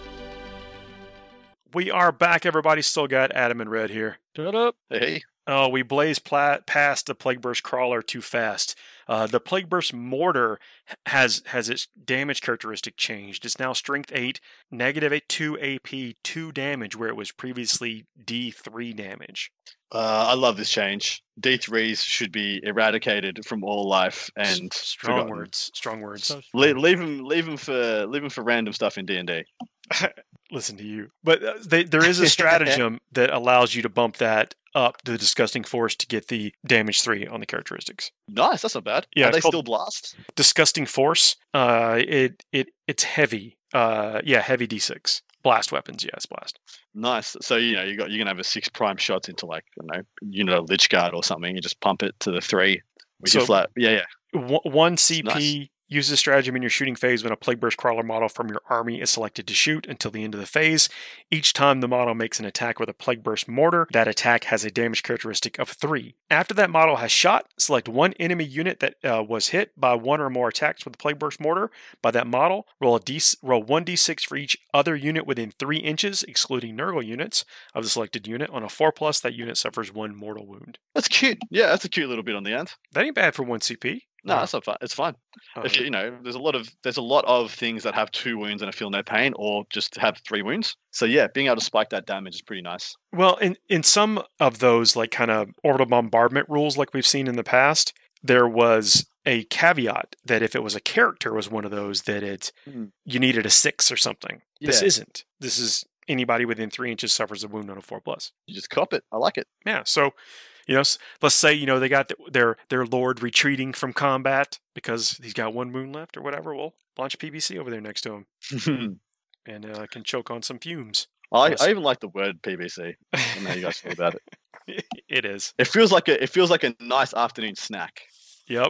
We are back, everybody. Still got Adam and Red here. Shut up. Hey. Oh, we blazed pla- past the Plague Burst Crawler too fast. Uh, the Plague Burst Mortar has has its damage characteristic changed. It's now Strength eight, negative two A P, two damage, where it was previously D three damage. Uh, I love this change. D threes should be eradicated from all life and S- strong forgotten. words. Strong words. So Le- leave them, leave them for, leave them for random stuff in D and D. Listen to you. But uh, they, there is a stratagem that allows you to bump that up to the Disgusting Force to get the damage three on the characteristics. Nice, that's not bad. Yeah, Are it's they called- still blast? Disgusting Force. Uh, it it it's heavy. Uh, yeah, heavy D six. Blast weapons. Yes, blast. Nice. So you know you got you're gonna have a six prime shots into like I don't know unit of Lich Guard or something. You just pump it to the three with So- your flat. Yeah, yeah. One one C P Nice. uses a stratagem in your shooting phase when a Plague Burst Crawler model from your army is selected to shoot until the end of the phase. Each time the model makes an attack with a Plague Burst Mortar, that attack has a damage characteristic of three. After that model has shot, select one enemy unit that uh, was hit by one or more attacks with the Plague Burst Mortar by that model. Roll a D, roll one d six for each other unit within three inches, excluding Nurgle units of the selected unit. On a four plus, that unit suffers one mortal wound. That's cute. Yeah, that's a cute little bit on the end. That ain't bad for one C P. No, Uh, that's not fun. It's fine. uh, If you, you know, there's a lot of there's a lot of things that have two wounds and I feel no pain, or just have three wounds. So yeah, being able to spike that damage is pretty nice. Well, in, in some of those like kind of orbital bombardment rules like we've seen in the past, there was a caveat that if it was a character was one of those that it Hmm. you needed a six or something. This Yeah. isn't. This is anybody within three inches suffers a wound on a four plus. You just cop it. I like it. Yeah. So, you know, s- let's say you know they got the, their their lord retreating from combat because he's got one wound left or whatever. We'll launch P B C over there next to him and uh, can choke on some fumes. I, Yes. I even like the word P B C. I don't know how you guys feel about it. It is. It feels like a it feels like a nice afternoon snack. Yep.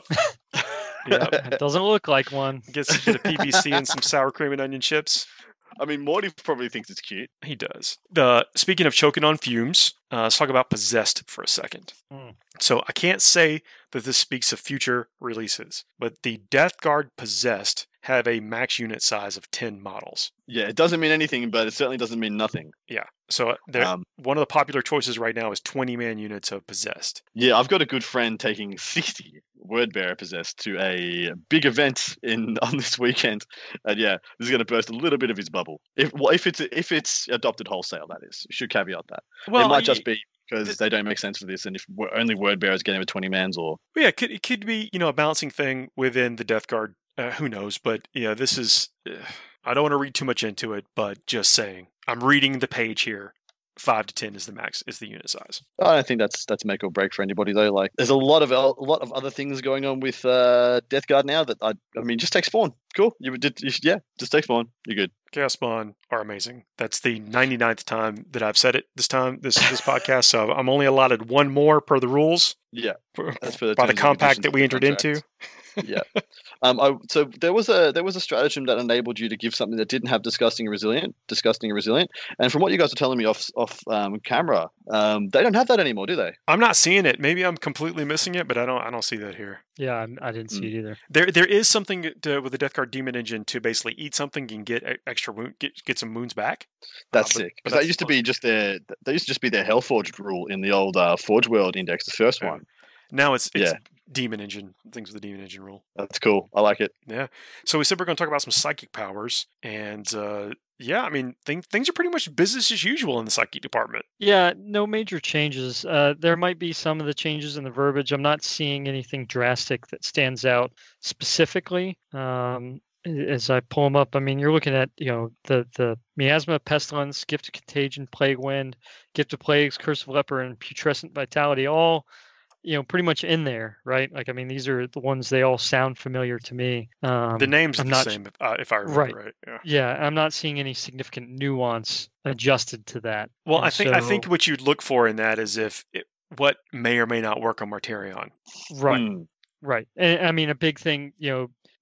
Yep. It doesn't look like one. Gets a bit of P B C and some sour cream and onion chips. I mean, Morty probably thinks it's cute. He does. The speaking of choking on fumes, uh, let's talk about Possessed for a second. Mm. So I can't say that this speaks of future releases, but the Death Guard Possessed have a max unit size of ten models. Yeah, it doesn't mean anything, but it certainly doesn't mean nothing. Yeah. So they're, Um, one of the popular choices right now is twenty man units of Possessed. yeah, I've got a good friend taking sixty Wordbearer Possessed to a big event in on this weekend, and yeah, this is going to burst a little bit of his bubble. If well, if it's if it's adopted wholesale, that is, should caveat that. Well, it might y- just be because they don't make sense for this, and if wo- only Wordbearers get over twenty mans, or yeah, it could, it could be, you know, a balancing thing within the Death Guard. Uh, who knows? But yeah, this is. Uh, I don't want to read too much into it, but just saying, I'm reading the page here. Five to ten is the max, is the unit size. I don't think that's that's make or break for anybody though. Like, there's a lot of el- a lot of other things going on with uh, Death Guard now that I I mean, just take Spawn. Cool, you did you, yeah, just take Spawn. You're good. Chaos Spawn are amazing. That's the ninety-ninth time that I've said it this time, this this podcast. So I'm only allotted one more per the rules. Yeah, for- that's for the by the terms and compact conditions that of we the entered contract. into. Yeah. Um. I, so there was a there was a stratagem that enabled you to give something that didn't have disgusting and resilient, disgusting and resilient. And from what you guys are telling me off off um, camera, um, they don't have that anymore, do they? I'm not seeing it. Maybe I'm completely missing it, but I don't. I don't see that here. Yeah, I'm- I didn't see it either. There, there is something to, with the Death Guard Demon Engine to basically eat something and get e- extra wound, get get some wounds back. That's Uh, but- sick. but Because that that's used to fine. be just their they used to just be their Hellforged rule in the old uh, Forge World Index, the first Yeah. one. Now it's it's Yeah. Demon Engine things with the Demon Engine rule. That's cool. I like it. Yeah. So we said we're going to talk about some psychic powers, and uh, yeah, I mean things things are pretty much business as usual in the psychic department. Yeah, no major changes. Uh, there might be some of the changes in the verbiage. I'm not seeing anything drastic that stands out specifically. Um, a- as I pull them up, I mean, you're looking at you know the the miasma, pestilence, gift of contagion, plague wind, gift of plagues, curse of leper, and putrescent vitality. All you know, pretty much in there, right? Like, I mean, these are the ones they all sound familiar to me. Um, the names are I'm the not- same, if, uh, if I remember right. Right. Yeah. Yeah, I'm not seeing any significant nuance adjusted to that. Well, And I think I think so- what you'd look for in that is if it, what may or may not work on Martarion. right. Hmm. Right. And I mean, a big thing, you know,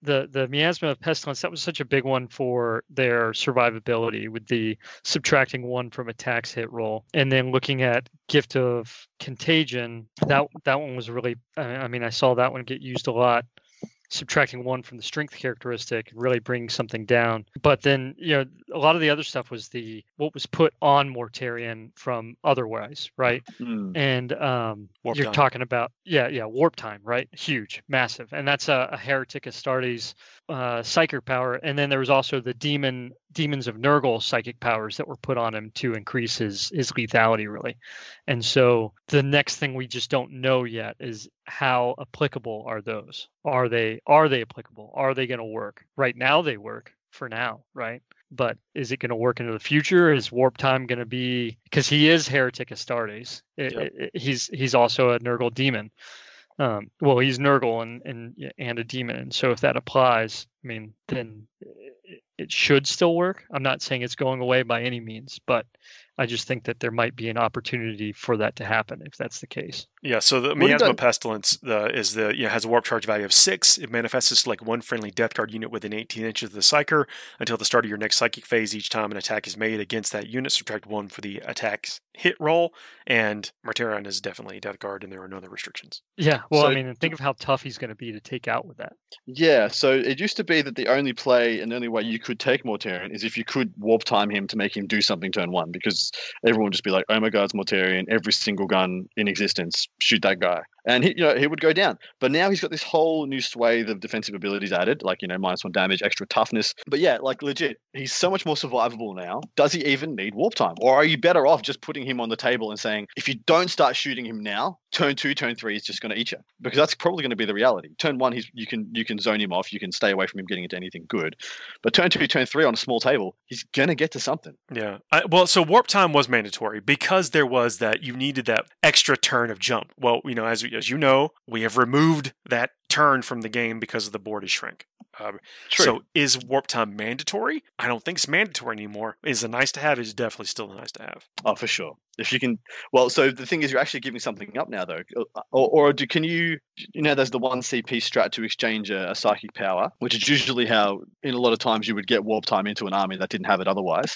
the the Miasma of Pestilence, that was such a big one for their survivability with the subtracting one from attack's hit roll, and then looking at Gift of Contagion. That that one was really. I mean, I saw that one get used a lot. Subtracting one from the strength characteristic, really bringing something down. But then, you know, a lot of the other stuff was the what was put on Mortarion from otherwise, right? Mm. And um, Warp you're time. talking about, yeah, yeah, warp time, right? Huge, massive, and that's a, a Heretic Astartes uh, psychic power. And then there was also the demon demons of Nurgle psychic powers that were put on him to increase his his lethality, really. And so the next thing we just don't know yet is how applicable are those? Are they are they applicable? Are they going to work? Right now they work for now, right? But is it going to work into the future? Is warp time going to be, because he is Heretic Astartes. It, Yep. it, it, he's he's also a Nurgle demon. Um, well, he's Nurgle and and and a demon. And so if that applies, I mean, then it, it should still work. I'm not saying it's going away by any means, but I just think that there might be an opportunity for that to happen if that's the case. Yeah, so the What have you Miasma done? Pestilence uh, is the you know, has a warp charge value of six. It manifests as like one friendly Death Guard unit within eighteen inches of the Psyker until the start of your next Psychic phase. Each time an attack is made against that unit, subtract one for the attack's hit roll. And Mortarion is definitely Death Guard, and there are no other restrictions. Yeah, well, So- I mean, and think of how tough he's going to be to take out with that. Yeah, so it used to be that the only play and the only way you could take Mortarion is if you could warp time him to make him do something turn one, because everyone would just be like, oh my god, it's Mortarion, every single gun in existence, shoot that guy. And he, you know, he would go down. But now he's got this whole new swathe of defensive abilities added, like, you know, minus one damage, extra toughness. But yeah, like legit, he's so much more survivable now. Does he even need warp time? Or are you better off just putting him on the table and saying, if you don't start shooting him now, turn two, turn three is just going to eat you? Because that's probably going to be the reality. Turn one, he's you can you can zone him off, you can stay away from him getting into anything good. But turn two, turn three on a small table, he's going to get to something. Yeah. I, well, so warp time was mandatory because there was that you needed that extra turn of jump. Well, you know, as as you know, we have removed that turn from the game because the board is shrink. Um, True. so is warp time mandatory? I don't think it's mandatory anymore. Is it nice to have? It's definitely still nice to have. Oh, for sure. If you can, well, so the thing is, you're actually giving something up now, though. Or, or do, can you, you know, there's the one C P strat to exchange a, a psychic power, which is usually how, in a lot of times, you would get warp time into an army that didn't have it otherwise.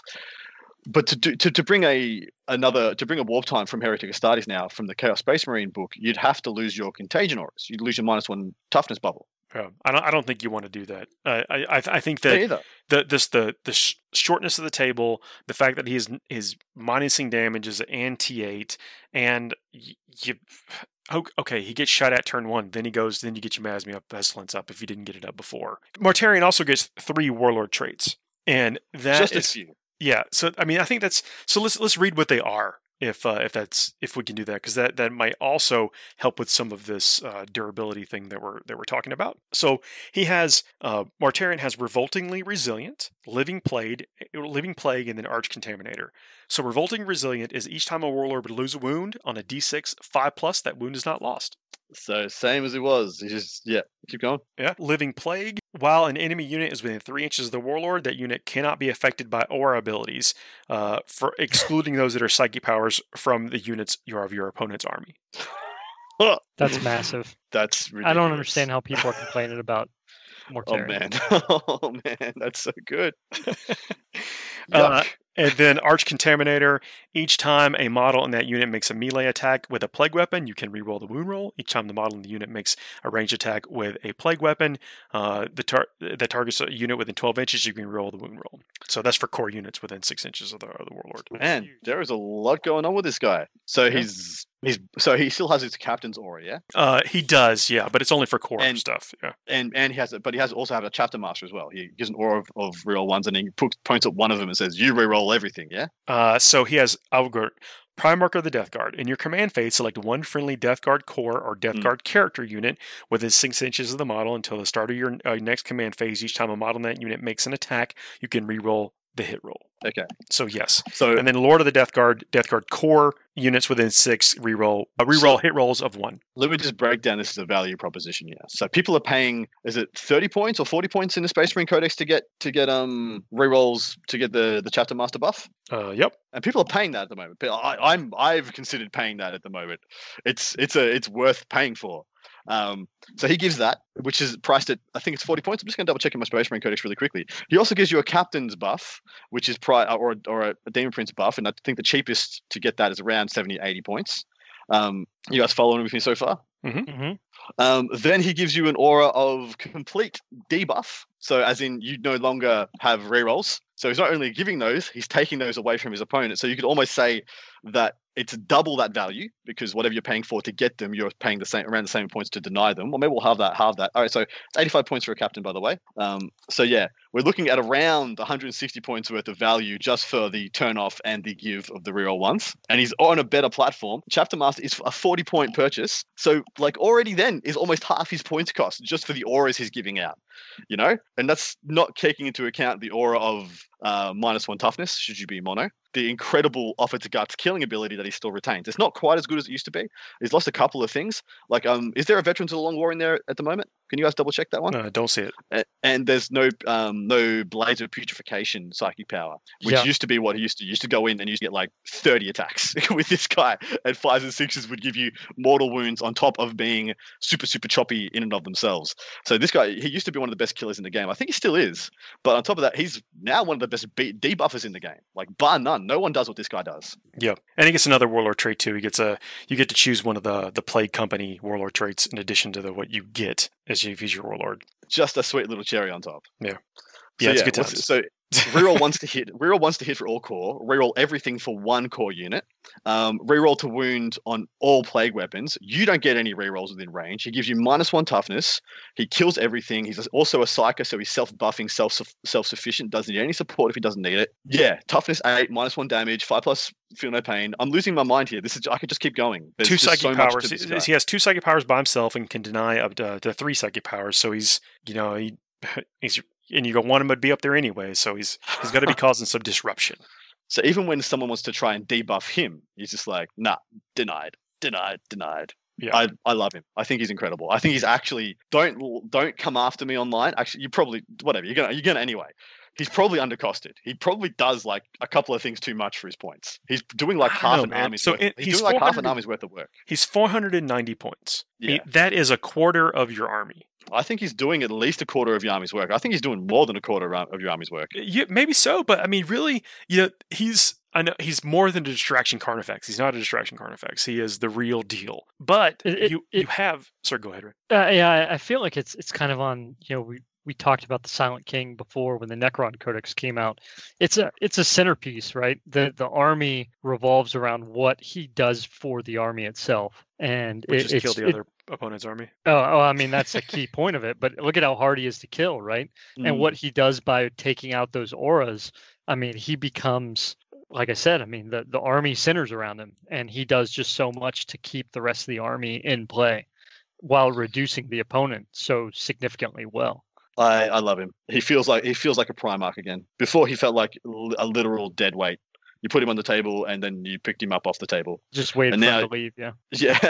But to do, to to bring a another to bring a warp time from Heretic Astartes now from the Chaos Space Marine book, you'd have to lose your contagion auras. You'd lose your minus one toughness bubble. Yeah. I don't. I don't think you want to do that. Uh, I. I. I think Me that either. the this the the sh- shortness of the table, the fact that he is is minusing damage is an T eight, and y- you. Okay, he gets shot at turn one, then he goes, then you get your Miasma Pestilence up if you didn't get it up before. Mortarion also gets three Warlord traits, and that Just a is few. yeah. So I mean, I think that's so. Let's let's read what they are. If uh, if that's if we can do that, because that, that might also help with some of this uh, durability thing that we're that we're talking about. So he has uh, Mortarion has Revoltingly Resilient, Living Plague, Living Plague, and then Arch Contaminator. So Revolting Resilient is each time a warlord would lose a wound on a D six five plus, that wound is not lost. So same as it was. He just yeah. Keep going. Yeah. Living Plague. While an enemy unit is within three inches of the warlord, that unit cannot be affected by aura abilities, uh, for excluding those that are psychic powers from the units your of your opponent's army. That's massive. That's ridiculous. I don't understand how people are complaining about Oh Mortarion. man. Oh man. That's so good. Uh, Yuck. And then Arch Contaminator. Each time a model in that unit makes a melee attack with a plague weapon, you can reroll the wound roll. Each time the model in the unit makes a ranged attack with a plague weapon, uh, the tar- that targets a unit within twelve inches, you can reroll the wound roll. So that's for core units within six inches of the, of the warlord. Man, there is a lot going on with this guy. So Yeah. he's he's so he still has his captain's aura, yeah, Uh, he does, yeah, but it's only for core And- stuff. Yeah. and and he has it, but he has also have a chapter master as well. He gives an aura of, of real ones, and he puts, points at one of them and says, "You reroll everything." Yeah. Uh, so he has Algor, Primarch of the Death Guard. In your command phase, select one friendly Death Guard core or Death Mm. Guard character unit within six inches of the model until the start of your uh, next command phase. Each time a model in that unit makes an attack, you can reroll the hit roll. Okay. So yes, So and then Lord of the Death Guard, Death Guard core units within six reroll uh, reroll So- hit rolls of one. let me just break down this as a value proposition here. So people are paying, is it thirty points or forty points in the Space Marine Codex to get to get um rerolls to get the the chapter master buff? Uh, yep. And people are paying that at the moment. But I, I'm I've considered paying that at the moment. It's it's a it's worth paying for. Um, so he gives that, which is priced at, I think it's forty points. I'm just going to double check in my Space Marine Codex really quickly. He also gives you a Captain's buff, which is pri- or, or a, a Demon Prince buff. And I think the cheapest to get that is around seventy, eighty points. Um, you guys following with me so far? Mm-hmm. Mm-hmm. Um, then he gives you an aura of complete debuff. So as in you no longer have rerolls. So he's not only giving those, he's taking those away from his opponent. So you could almost say that it's double that value because whatever you're paying for to get them, you're paying the same around the same points to deny them. Or maybe we'll have that, halve that. All right, so it's eighty-five points for a captain, by the way. Um, so yeah, we're looking at around one hundred sixty points worth of value just for the turn off and the give of the reroll ones. And he's on a better platform. Chapter Master is a forty point purchase. So like already then is almost half his points cost just for the auras he's giving out. You know, and that's not taking into account the aura of uh, minus one toughness, should you be mono. The incredible offer to guts killing ability that he still retains. It's not quite as good as it used to be. He's lost a couple of things. Like, um, is there a Veterans of the Long War in there at the moment? Can you guys double check that one? Uh, don't see it. A- And there's no um no Blades of Putrefaction psychic power, which Yeah. used to be what he used to. He used to go in and used to get like thirty attacks with this guy, and fives and sixes would give you mortal wounds on top of being super super choppy in and of themselves. So this guy, he used to be one of the best killers in the game. I think he still is, but on top of that, he's now one of the best be- debuffers in the game, like bar none. No one does what this guy does. Yeah, and he gets another warlord trait too. He gets a you get to choose one of the the Plague Company warlord traits in addition to the what you get as you use your warlord. Just a sweet little cherry on top. Yeah. So, Yeah, it's yeah, good what's- times. So reroll wants to hit. Reroll wants to hit for all core. Reroll everything for one core unit. Um, reroll to wound on all plague weapons. You don't get any rerolls within range. He gives you minus one toughness. He kills everything. He's also a psyker, so he's self buffing, self self sufficient. Doesn't need any support if he doesn't need it. Yeah, toughness eight, minus one damage, five plus feel no pain. I'm losing my mind here. This is I could just keep going. There's two just psychic so much powers. to this He guy. he has two psychic powers by himself and can deny up to, to three psychic powers. So he's, you know, he he's and you don't want him to be up there anyway. So he's he's got to be causing some disruption. So even when someone wants to try and debuff him, he's just like, nah, denied, denied, denied. Yeah. I, I love him. I think he's incredible. I think he's actually don't don't come after me online. Actually, you probably whatever you're gonna you're gonna anyway. He's probably undercosted. He probably does like a couple of things too much for his points. He's doing like I don't half know, an man. army's So worth. it- he's, he's doing like half an four hundred army's worth of work. He's four hundred ninety points. I mean, Yeah. that is a quarter of your army. I think he's doing at least a quarter of your army's work. I think he's doing more than a quarter of your army's work. Yeah, maybe so, but I mean, really, you know, he's I know he's more than a distraction Carnifex. He's not a distraction Carnifex. He is the real deal. But It- it- you it- you have. Sorry, go ahead, Ray. Uh, yeah, I- I feel like it's it's kind of on. You know, we we talked about the Silent King before when the Necron Codex came out. It's a it's a centerpiece, right? The the army revolves around what he does for the army itself, and Which it, is kill it's- the it- other opponent's army. Oh, oh, I mean that's a key point of it. But look at how hard he is to kill, right? Mm. And what he does by taking out those auras. I mean, he becomes, like I said, I mean the the army centers around him, and he does just so much to keep the rest of the army in play, while reducing the opponent so significantly well. I, I love him. He feels like he feels like a Primarch again. Before he felt like l- a literal dead weight. You put him on the table and then you picked him up off the table. Just waited And for now- him to leave. Yeah. Yeah.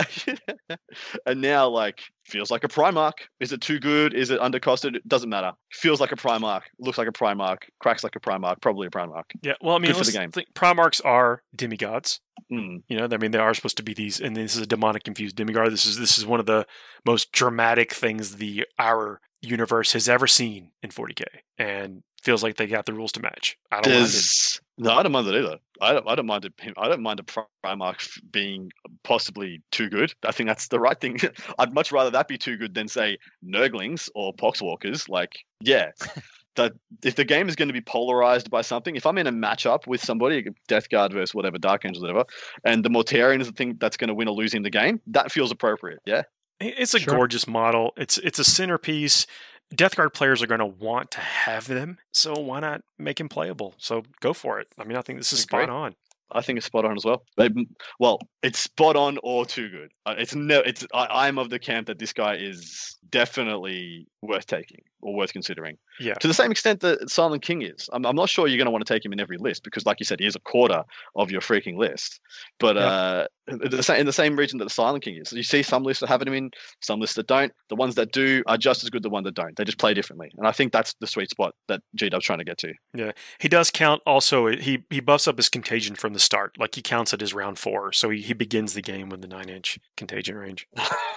And now like feels like a Primarch. Is it too good? Is it undercosted? It doesn't matter. Feels like a Primarch. Looks like a Primarch. Cracks like a Primarch. Probably a Primarch. Yeah, well, I mean, Good for the let's game. think Primarchs are demigods. Mm. You know, I mean, they are supposed to be these, and this is a demonic infused demigod. This is this is one of the most dramatic things the our universe has ever seen in forty K, and feels like they got the rules to match. I don't mind it. Does no, I don't mind it either. I don't. I don't mind it. I don't mind a Primarch f- being possibly too good. I think that's the right thing. I'd much rather that be too good than say Nurglings or Poxwalkers. Like, yeah, that if the game is going to be polarized by something, if I'm in a matchup with somebody, Death Guard versus whatever, Dark Angel, whatever, and the Mortarion is the thing that's going to win or lose in the game, that feels appropriate. Yeah. It's a Sure. gorgeous model. It's it's a centerpiece. Death Guard players are going to want to have them, so why not make him playable? So go for it. I mean, I think this is Agree. spot on. I think it's spot on as well. They, well, it's spot on or too good. Uh, It's no. It's I, I'm of the camp that this guy is definitely worth taking or worth considering. Yeah. To the same extent that Silent King is. I'm, I'm not sure you're going to want to take him in every list because, like you said, he is a quarter of your freaking list. But Yep. uh, the same, in the same region that the Silent King is. You see some lists that have him in, some lists that don't. The ones that do are just as good as the ones that don't. They just play differently. And I think that's the sweet spot that G-Dub's trying to get to. Yeah, he does count also. He he buffs up his contagion from the start. Like he counts it as round four. So he, he begins the game with the nine inch contagion range.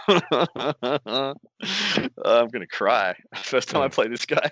I'm going to cry. First time I play this guy.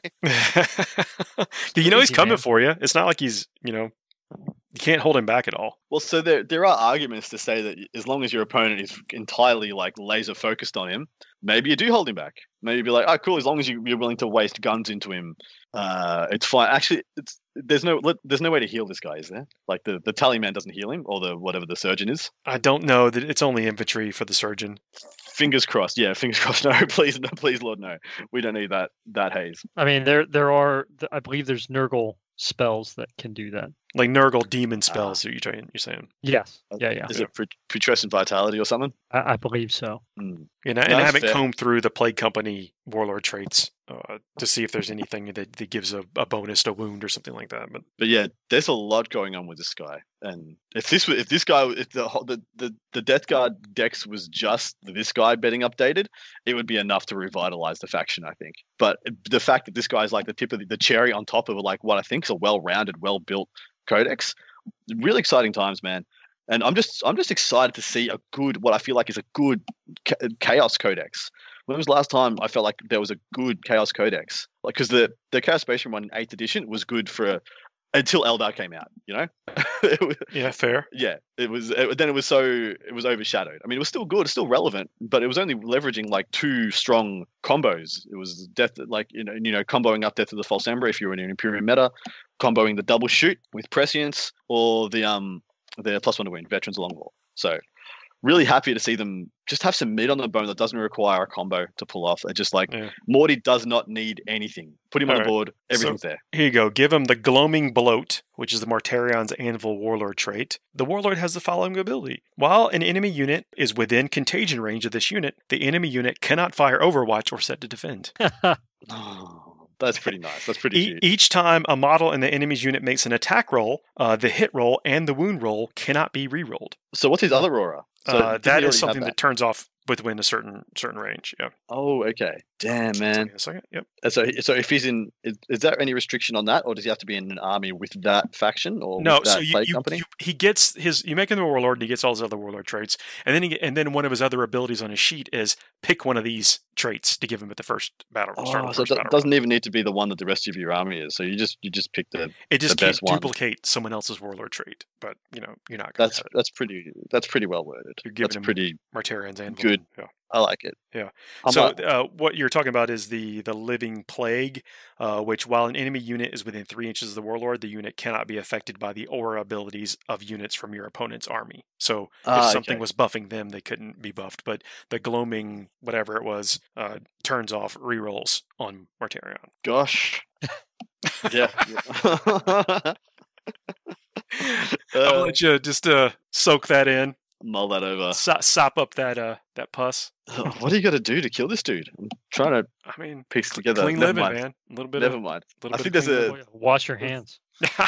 You know he's Easy, coming man. for you. It's not like he's, you know, you can't hold him back at all. Well, so there there are arguments to say that as long as your opponent is entirely like laser focused on him, maybe you do hold him back. Maybe be like, oh, cool. As long as you, you're willing to waste guns into him, uh, it's fine. Actually, it's there's no there's no way to heal this guy, is there? Like the the tally man doesn't heal him, or the whatever the surgeon is. I don't know that it's only infantry for the surgeon. Fingers crossed. Yeah, fingers crossed. No, please, no, please, Lord, no. We don't need that that haze. I mean, there there are, I believe there's Nurgle spells that can do that. Like Nurgle demon spells. Are you trying? You're saying? Yes. Yeah, yeah. Is it put- putrescent vitality or something? I, I believe so. Hmm. And, I- and No, I that's haven't fair. combed through the Plague Company warlord traits uh, to see if there's anything that, that gives a, a bonus to wound or something like that. But But yeah, there's a lot going on with this guy, and if this was, if this guy, if the whole- the the, the Death Guard Dex was just this guy betting updated, it would be enough to revitalize the faction, I think. But the fact that this guy's like the tip of the, the cherry on top of like what I think is a well-rounded, well-built codex, really exciting times, man. And I'm just I'm just excited to see a good, what I feel like is a good cha- Chaos Codex. When was the last time I felt like there was a good Chaos Codex? Like, because the the Chaos Spatium one in eighth edition was good for until Eldar came out. You know, It was- yeah, fair. yeah, it was. It, then it was so it was overshadowed. I mean, it was still good, it's still relevant, but it was only leveraging like two strong combos. It was death, like you know, you know, comboing up Death of the False Ember if you were in an Imperium meta, comboing the double shoot with Prescience, or the um the plus one to win Veterans Long War. So really happy to see them just have some meat on the bone that doesn't require a combo to pull off. They're just like Yeah. Morty does not need anything. Put him on All the right. board, everything's there. Here you go. Give him the Gloaming Bloat, which is the Mortarion's Anvil Warlord trait. The Warlord has the following ability. While an enemy unit is within contagion range of this unit, the enemy unit cannot fire Overwatch or set to defend. Oh, that's pretty nice. That's pretty E- cute. each time a model in the enemy's unit makes an attack roll, uh, the hit roll and the wound roll cannot be rerolled. So what's his other aura? So uh, didn't that he already is have something that? that? turns off within a certain certain range. Yeah. Oh, okay. Damn, Give man. me a second. Yep. And so, so if he's in, is, is there any restriction on that, or does he have to be in an army with that faction or No, with that so you, Plague you, company? you he gets his you make him the warlord and he gets all his other warlord traits, and then he and then one of his other abilities on his sheet is pick one of these traits to give him at the first battle. start Oh, of the so first it battle doesn't even need to be the one that the rest of your army is. So you just you just pick the. round. It just the can't best one. duplicate someone else's warlord trait, but you know you're not going That's to have it. that's pretty that's pretty well worded. You're giving That's him pretty Martarian's Anvil. good. Yeah. I like it. Yeah. I'm So like- uh, what you're talking about is the the living plague, uh, which while an enemy unit is within three inches of the warlord, the unit cannot be affected by the aura abilities of units from your opponent's army. So if Ah, something okay. was buffing them, they couldn't be buffed. But the gloaming, whatever it was, uh, turns off rerolls on Martarion. gosh. Yeah. I'll Uh, let you just uh, soak that in, mull that over. so- sop up that uh, that pus. What do you got to do to kill this dude? I'm trying to I mean, piece together. clean Never living, mind. man. A little bit. Never of, mind. little I bit think of there's clean a. Wash your hands.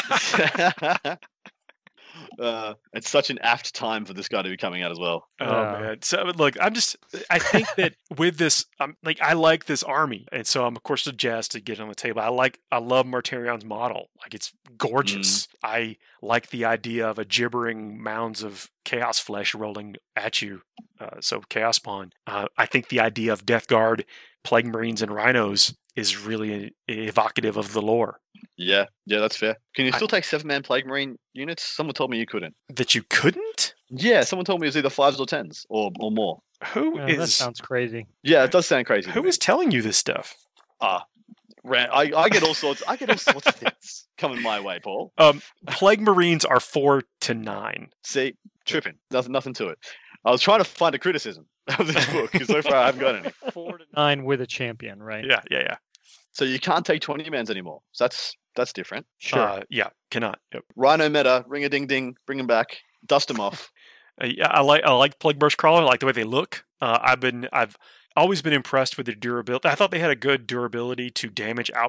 uh, it's such an apt time for this guy to be coming out as well. Oh Yeah. man! So look, I'm just. I think that with this, I'm like, I like this army, and so I'm of course jazzed to get it on the table. I like, I love Martarion's model. Like it's gorgeous. I like the idea of a gibbering mounds of chaos flesh rolling at you. Uh, so chaos spawn. Uh, I think the idea of Death Guard, Plague Marines, and Rhinos is really evocative of the lore. Yeah, yeah, that's fair. Can you I- still take seven man Plague Marine units? Someone told me you couldn't. That you couldn't. Yeah, someone told me it was either fives or tens or, or more. Who Yeah, that is sounds crazy. Yeah, it does sound crazy. to who me. is telling you this stuff? Ah, ran- I, I get all sorts. I get all sorts of things coming my way, Paul. Um, Plague Marines are four to nine. See, tripping. Nothing, nothing to it. I was trying to find a criticism of this book because so far I haven't got any. Four to nine with a champion, right? Yeah, yeah, yeah. So you can't take twenty mans anymore. So that's that's different. Sure. Uh, yeah, cannot. Yep. Rhino meta, ring a ding ding, bring him back, dust him off. Uh, yeah, I like I like Plague Burst Crawler. I like the way they look. Uh, I've been I've always been impressed with their durability. I thought they had a good durability to damage output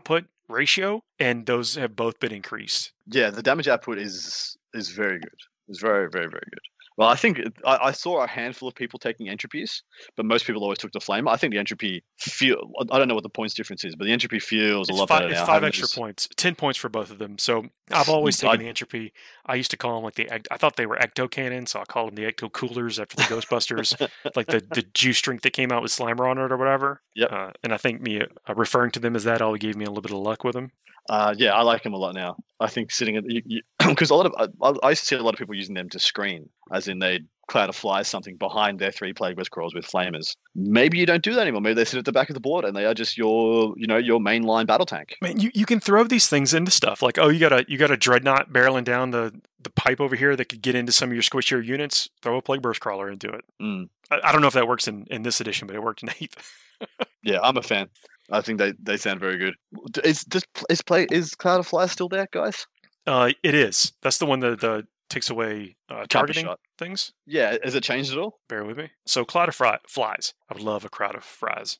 ratio, and those have both been increased. Yeah, the damage output is is very good. It's very, very, very good. Well, I think it- I, I saw a handful of people taking entropies, but most people always took the flamer. I think the entropy feel. I don't know what the points difference is, but the entropy feels a It's lot five, better it's now. five having extra this- points, ten points for both of them. So I've always I- taken the entropy. I used to call them like the, ec- I thought they were ecto cannons, so I called them the ecto coolers after the Ghostbusters, like the, the juice drink that came out with Slimer on it or whatever. Yep. Uh, and I think me uh, referring to them as that all gave me a little bit of luck with them. Uh, yeah, I like them a lot now. I think sitting at because a lot of I, I used to see a lot of people using them to screen, as in they'd cloud of flies something behind their three plague west crawls with flamers. Maybe you don't do that anymore. Maybe they sit at the back of the board and they are just your you know your mainline battle tank. Man, you, you can throw these things into stuff like, oh, you got a you got a dreadnought barreling down the, the pipe over here that could get into some of your squishier units. Throw a plague burst crawler into it. Mm. I, I don't know if that works in, in this edition, but it worked in eighth. Yeah, I'm a fan. I think they, they sound very good. Is does is play is Cloud of Flies still there, guys? Uh, it is. That's the one that the takes away uh, targeting shot. things. Yeah, has it changed at all? Bear with me. So, cloud of fry- flies. I would love a crowd of fries.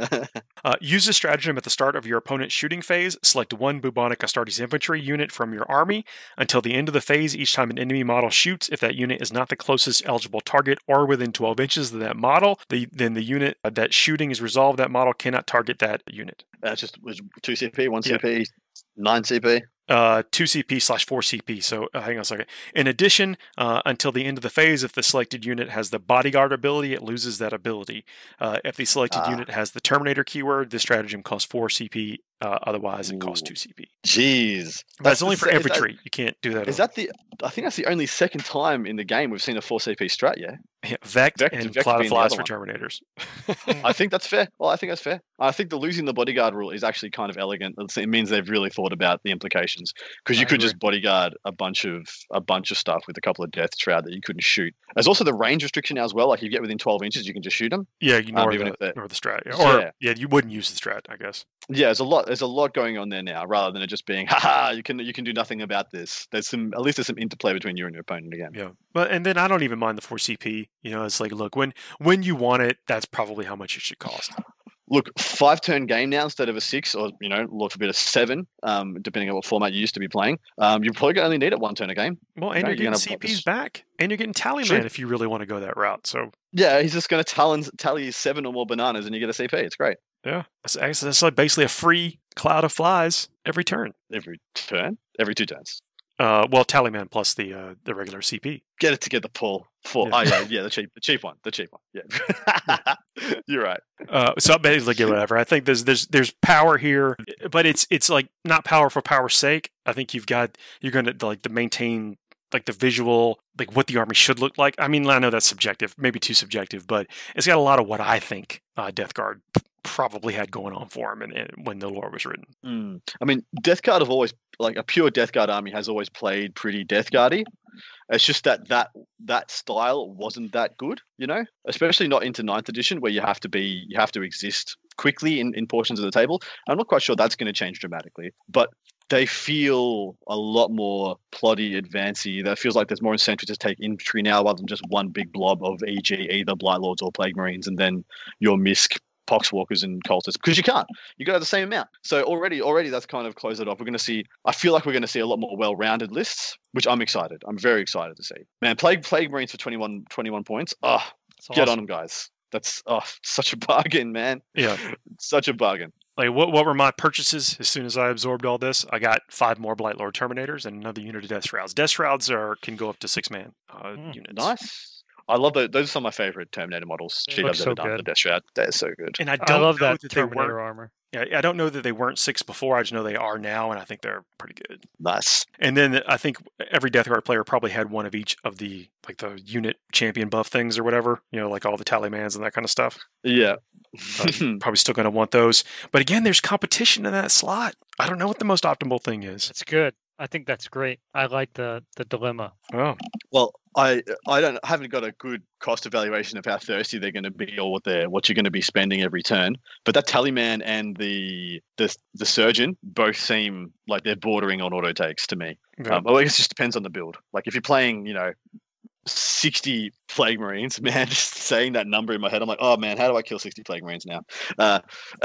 Uh, use this stratagem at the start of your opponent's shooting phase. Select one bubonic Astartes infantry unit from your army. Until the end of the phase, each time an enemy model shoots, if that unit is not the closest eligible target or within twelve inches of that model, the, then the unit that shooting is resolved, that model cannot target that unit. That's just was two C P, one Yeah. C P, nine C P. Uh, two C P slash four C P. So uh, hang on a second. In addition, uh, until the end of the phase, if the selected unit has the bodyguard ability, it loses that ability. Uh, if the selected Ah. unit has the Terminator keyword, this stratagem costs four C P. Uh, otherwise, it costs Ooh. two C P. Jeez, But it's only the for se- is infantry. You can't do that. That, is on- that the? I think that's the only second time in the game we've seen a four C P strat. Yeah, yeah, Vect, Vect- and Vect Cloud of being the Flies other for one. Terminators. I think that's fair. Well, I think that's fair. I think the losing the bodyguard rule is actually kind of elegant. It's- It means they've really thought about the implications because you I could agree. just bodyguard a bunch of a bunch of stuff with a couple of death shroud that you couldn't shoot. There's also the range restriction now as well. Like if you get within twelve inches, you can just shoot them. yeah, you ignore, even the, if they're- ignore the strat. Yeah. Or Yeah. yeah, you wouldn't use the strat, I guess. Yeah, there's a lot. There's a lot going on there now, rather than it just being, haha, you can you can do nothing about this. There's some at least there's some interplay between you and your opponent again. Yeah, but and then I don't even mind the four C P. You know, it's like, look, when when you want it, that's probably how much it should cost. Look, five turn game now instead of a six, or you know, Lord forbid a seven, um, depending on what format you used to be playing. Um, you probably only need it one turn a game. Well, and Okay, you're you're getting gonna have C Ps this- back, and you're getting Tally True. Man if you really want to go that route. So Yeah, he's just going to tally tally seven or more bananas, and you get a C P. It's great yeah, that's, that's that's like basically a free cloud of flies every turn. every turn, every two turns. Uh, well, Tally Man plus the uh, the regular C P. Get it together, Paul. Four. Yeah. Oh yeah, yeah, the cheap, the cheap one, the cheap one. Yeah, you're right. Uh, so basically, get whatever. I think there's there's there's power here, but it's it's like not power for power's sake. I think you've got you're going to like to maintain like the visual, like what the army should look like. I mean, I know that's subjective, maybe too subjective, but it's got a lot of what I think uh, Death Guard p- probably had going on for him and, and when the lore was written. Mm. I mean, Death Guard have always like a pure Death Guard army has always played pretty Death Guardy. It's just that that that style wasn't that good, you know, especially not into ninth edition where you have to be you have to exist quickly in, in portions of the table. I'm not quite sure that's going to change dramatically, but they feel a lot more plotty, advancy. That feels like there's more incentive to take infantry now rather than just one big blob of E G, either Blight Lords or Plague Marines, and then your Misk Poxwalkers and Cultists, because you can't. You got to have the same amount. So already, already that's kind of closed it off. We're going to see. I feel like we're going to see a lot more well-rounded lists, which I'm excited. I'm very excited to see. Man, Plague Plague Marines for twenty-one, twenty-one points. Oh, It's get awesome. on them, guys. That's oh, such a bargain, man. Yeah. Such a bargain. Like what what were my purchases as soon as I absorbed all this? I got five more Blight Lord Terminators and another unit of Death Shrouds. Death Shrouds are can go up to six man uh, Mm, units. Nice. I love those. Those are some of my favorite Terminator models. They G look W's so ever done good. the Death Shroud. They're so good. And I I don't love know that that, they Terminator weren't. armor. Yeah, I don't know that they weren't six before. I just know they are now, and I think they're pretty good. Nice. And then I think every Death Guard player probably had one of each of the like the unit champion buff things or whatever. You know, like all the Talymans and that kind of stuff. Yeah. Uh, probably still going to want those. But again, there's competition in that slot. I don't know what the most optimal thing is. It's good. I think that's great. I like the the dilemma. Oh, Well, I I don't I haven't got a good cost evaluation of how thirsty they're going to be or what they're what you're going to be spending every turn. But that Tallyman and the the the Surgeon both seem like they're bordering on auto takes to me. yeah. Um, well, I guess it just depends on the build. Like if you're playing, you know, sixty Plague Marines, man, just saying that number in my head, I'm like, oh man, how do I kill sixty Plague Marines now? Uh,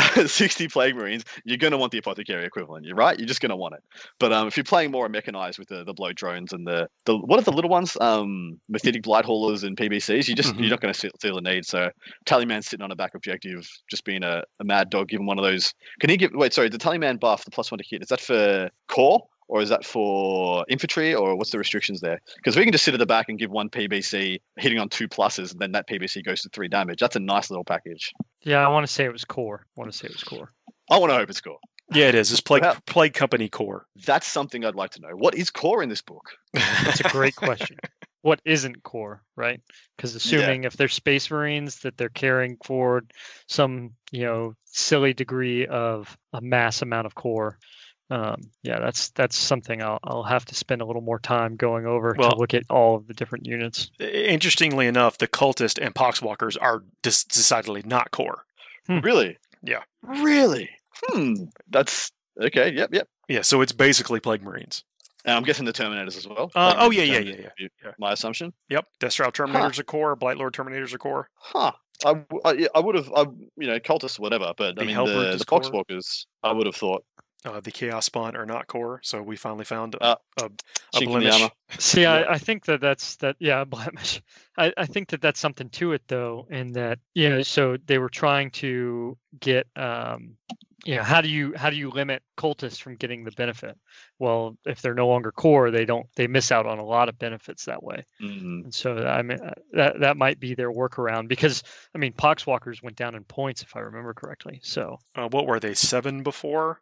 sixty Plague Marines, you're going to want the Apothecary equivalent, you're right? You're just going to want it. But um, if you're playing more mechanized with the, the blow drones and the, the, what are the little ones? Um, Methitic Blight Haulers and P B Cs, you just, Mhm. you're not going to feel the need. So Tallyman's sitting on a back objective, just being a, a mad dog, give him one of those. Can he give, wait, sorry, the Tallyman buff, the plus one to hit, is that for core? Or is that for infantry, or what's the restrictions there? Because we can just sit at the back and give one P B C hitting on two pluses, and then that P B C goes to three damage. That's a nice little package. Yeah, I want to say it was core. I want to say it was core. I want to hope it's core. Yeah, it is. It's Plague, Wow. Plague Company core. That's something I'd like to know. What is core in this book? That's a great question. What isn't core, right? Because assuming if they're Space Marines that they're carrying forward some, you know, silly degree of a mass amount of core. Um, yeah, that's that's something I'll I'll have to spend a little more time going over Well- to look at all of the different units. Interestingly enough, the Cultist and Poxwalkers are dis- decidedly not core. Hmm. Really? Yeah. Really? Hmm. That's okay. Yep. Yep. Yeah, so it's basically Plague Marines. And I'm guessing the Terminators as well. Uh, Plague oh, yeah, Marines, yeah, Terminators, yeah, yeah. My assumption. Yep, Deathstrike Terminators are core, Blightlord Terminators are core. Huh. I, w- I, yeah, I would have, I, you know, cultists, whatever, but The I mean, Hellbrute the, is the core. Poxwalkers, I would have thought. Uh, the Chaos Spawn are not core, so we finally found a, Uh, a, a chink in the blemish. armor. See, Yeah. I, I think that that's that. Yeah, blemish. I, I think that that's something to it though, in that you know, so they were trying to get, um, you know, how do you how do you limit cultists from getting the benefit? Well, if they're no longer core, they don't they miss out on a lot of benefits that way. Mm. And so I mean uh, that that might be their workaround because I mean Poxwalkers went down in points if I remember correctly. So Uh, what were they, seven before?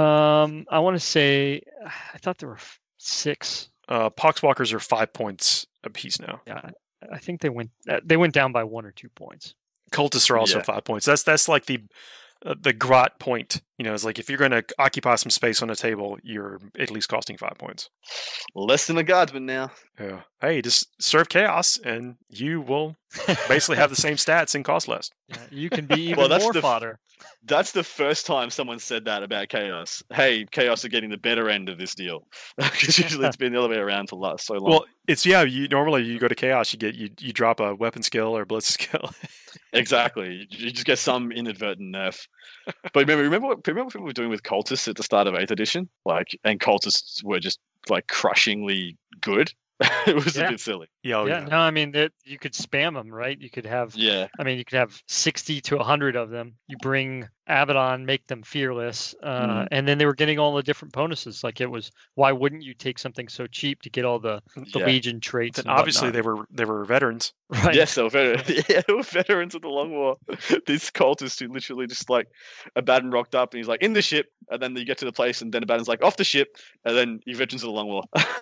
um, I want to say I thought there were f- six. Uh, Poxwalkers are five points apiece now. Yeah, I- I think they went uh, they went down by one or two points. Cultists are also Yeah. five points. That's that's like the uh, the grot point. You know, it's like if you're going to occupy some space on a table, you're at least costing five points. Less than a guardsman now. Yeah. Hey, just serve chaos, and you will basically have the same stats and cost less. Yeah, you can be even Well, that's more the f- fodder. That's the first time someone said that about Chaos. Hey, Chaos are getting the better end of this deal. Because usually it's been the other way around for last so long. Well, it's yeah. You normally you go to chaos, you get you you drop a weapon skill or blitz skill. Exactly. You you just get some inadvertent nerf. But remember, remember what remember what people were doing with cultists at the start of eighth edition? Like, and cultists were just like crushingly good. It was Yeah. a bit silly. yeah, oh, yeah, yeah. no, I mean that you could spam them, right? You could have, Yeah. I mean, you could have sixty to a hundred of them. You bring Abaddon, make them fearless, uh, Mhm. and then they were getting all the different bonuses. Like it was, why wouldn't you take something so cheap to get all the, the Yeah. Legion traits? Then and obviously whatnot, they were they were veterans. right? Yes, they were, veter- yeah, they were veterans of the Long War. This cultist who literally just like Abaddon rocked up and he's like in the ship, and then you get to the place, and then Abaddon's like off the ship, and then you veterans of the Long War.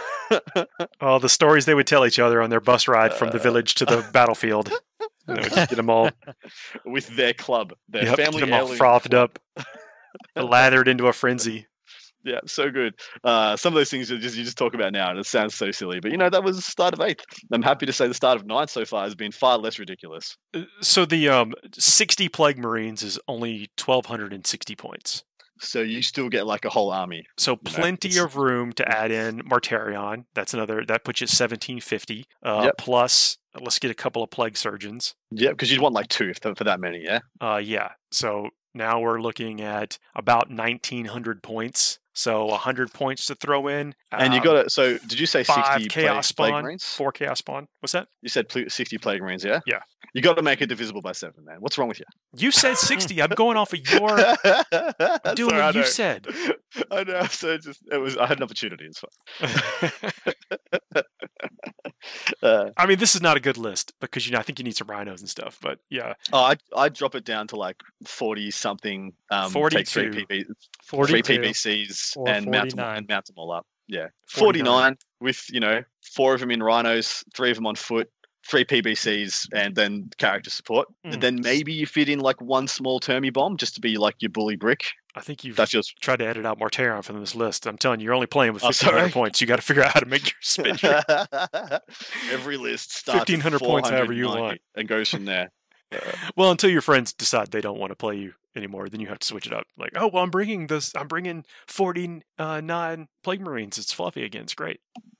Oh, the stories they would tell each other on their bus ride from the Uh. village to the battlefield. You know, just get them all With their club, their yep, family get them all heirloom frothed club. up, lathered into a frenzy. Yeah, so good. Uh, some of those things you just you just talk about now, and it sounds so silly, but you know that was the start of eighth. I'm happy to say the start of ninth so far has been far less ridiculous. Uh, So the um, sixty Plague Marines is only twelve hundred sixty points. So you still get like a whole army. So know, plenty it's- of room to add in Martarion. That's another that puts you at seventeen fifty. Uh, Yep. Plus, let's get a couple of Plague Surgeons. Yeah, because you'd want like two if th- for that many. Yeah. Uh, yeah. So now we're looking at about nineteen hundred points. So one hundred points to throw in. And you Um, got it. So did you say five sixty Chaos plague, plague Spawn, marines? four Chaos Spawn. What's that? You said pl- sixty plague marines. Yeah. Yeah. You got to make it divisible by seven, man. What's wrong with you? You said sixty. I'm going off of your. I'm doing what you said. I know. So just it was. I had an opportunity. It's fine. Uh, I mean, this is not a good list because you know I think you need some rhinos and stuff. But yeah, oh, I I drop it down to like forty something. Um, take three forty-two. P B, three forty-two. P B Cs or and mount them, forty-nine. and mount them all up. Yeah, forty-nine. forty-nine with you know four of them in rhinos, three of them on foot, three P B Cs, and then character support. Mm. And then maybe you fit in like one small termy bomb just to be like your bully brick. I think you've That's just tried to edit out Mortarion from this list. I'm telling you, you're only playing with Oh, fifteen hundred sorry. points. You got to figure out how to make your spin. Your, every list starts fifteen hundred at points however you four ninety want. and goes from there. well, until your friends decide they don't want to play you anymore, then you have to switch it up. Like, oh well, I'm bringing this. I'm bringing forty-nine Plague Marines. It's fluffy again. It's great.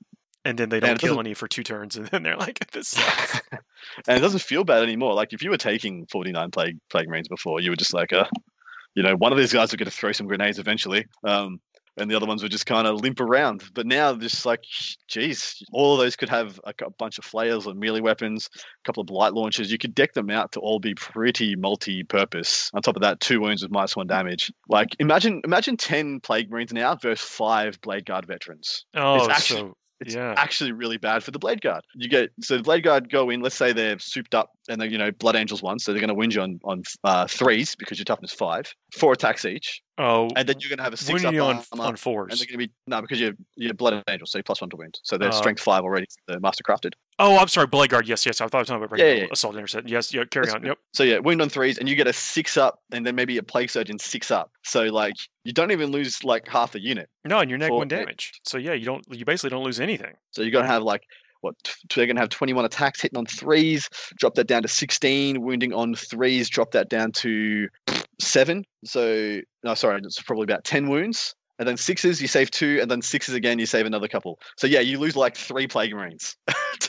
and then they don't it kill doesn't- any for two turns, and then they're like, this sucks. And it doesn't feel bad anymore. Like if you were taking forty-nine plague plague marines before, you were just like, uh, you know, one of these guys would get to throw some grenades eventually, um, and the other ones would just kind of limp around. But now, just like, geez, all of those could have a, a bunch of flares or melee weapons, a couple of blight launchers. You could deck them out to all be pretty multi-purpose. On top of that, two wounds with minus one damage. Like imagine, imagine ten plague marines now versus five blade guard veterans. Oh, It's actually- so It's yeah. actually really bad for the Blade Guard. You get so the Blade Guard go in. Let's say they're souped up and they're you know Blood Angels one, so they're going to win you on on uh, threes because your toughness five, four attacks each, Oh, and then you're going to have a six when up you on armor, on and fours. they're going to be no because you're you're Blood Angels, so you plus one to wound, so they're Uh, strength five already. The Master Crafted. Oh, I'm sorry, Blade Guard. Yes, yes. I thought I was talking about Yeah, regular yeah, yeah. assault intercept. Yes, yeah. Carry That's on. good. Yep. So yeah, wound on threes, and you get a six up, and then maybe a Plague Surgeon six up. So like you don't even lose like half the unit. No, and you're neg For- one damage. So yeah, you don't. You basically don't lose anything. So you're going to have like, what, t- they're going to have twenty-one attacks hitting on threes, drop that down to sixteen, wounding on threes, drop that down to seven. So, no, sorry, it's probably about ten wounds. And then sixes, you save two, and then sixes again, you save another couple. So yeah, you lose like three Plague Marines.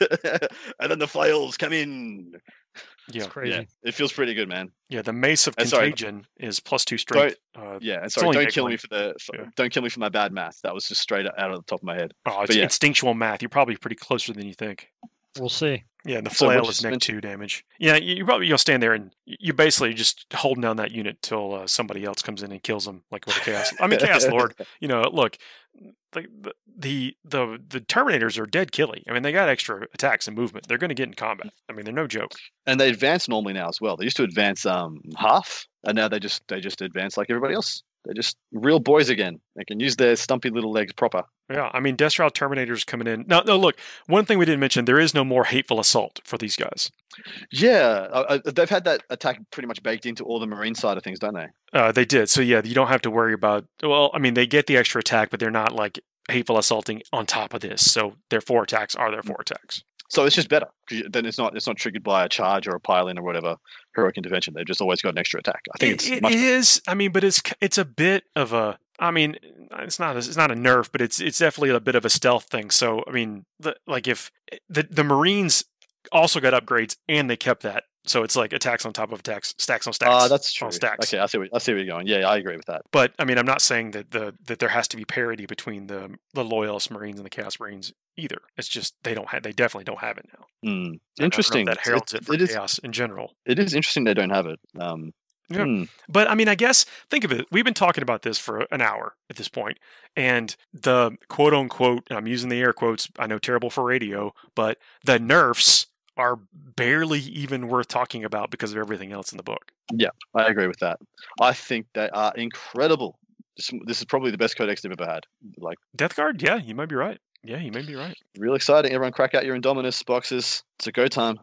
And then the flails come in. Yeah. It's crazy. Yeah, it feels pretty good, man. Yeah, the Mace of Uh, sorry. Contagion is plus two strength. Uh, Yeah, and It's sorry, only don't neg kill one. me for the for, Yeah. don't kill me for my bad math. That was just straight out of the top of my head. oh, it's yeah. instinctual math. You're probably pretty closer than you think. We'll see. Yeah, and the So what flail you is neg spent- two damage. Yeah, you, you probably you'll stand there and y- you basically just holding down that unit till uh, somebody else comes in and kills them, like with a chaos. I mean, Chaos Lord. You know, look, the the the the Terminators are dead killy. I mean, they got extra attacks and movement. They're going to get in combat. I mean, they're no joke. And they advance normally now as well. They used to advance um half, and now they just they just advance like everybody else. They're just real boys again. They can use their stumpy little legs proper. Yeah, I mean, Destral Terminators coming in. No, no, look, one thing we didn't mention, there is no more Hateful Assault for these guys. Yeah, uh, uh, they've had that attack pretty much baked into all the marine side of things, don't they? Uh, they did. So, yeah, you don't have to worry about, well, I mean, they get the extra attack, but they're not like Hateful Assaulting on top of this. So their four attacks are their four attacks. So it's just better. 'Cause you- Then it's not it's not triggered by a charge or a pile-in or whatever heroic intervention. They've just always got an extra attack. I think It, it's it much is. I mean, but it's it's a bit of a. I mean, it's not a, it's not a nerf, but it's it's definitely a bit of a stealth thing. So I mean, the, like if the the Marines also got upgrades and they kept that, so it's like attacks on top of attacks, stacks on stacks. Ah, that's true. on stacks. Okay, I see. What, I see where you're going. Yeah, I agree with that. But I mean, I'm not saying that the that there has to be parity between the the Loyalist Marines and the Chaos Marines either. It's just they don't have. They definitely don't have it now. Hmm. And I don't know if Interesting. that heralds it, It- for it is- Chaos in general. It is interesting they don't have it. Um, Yeah. hmm. But I mean, I guess think of it. We've been talking about this for an hour at this point, and the quote unquote, and I'm using the air quotes. I know terrible for radio, but the nerfs are barely even worth talking about because of everything else in the book. I agree with that. I think they are incredible. This, this is probably the best codex they've ever had. Like, Death Guard, yeah, you might be right. Yeah, you may be right. real exciting. Everyone crack out your Indominus boxes. It's a go time.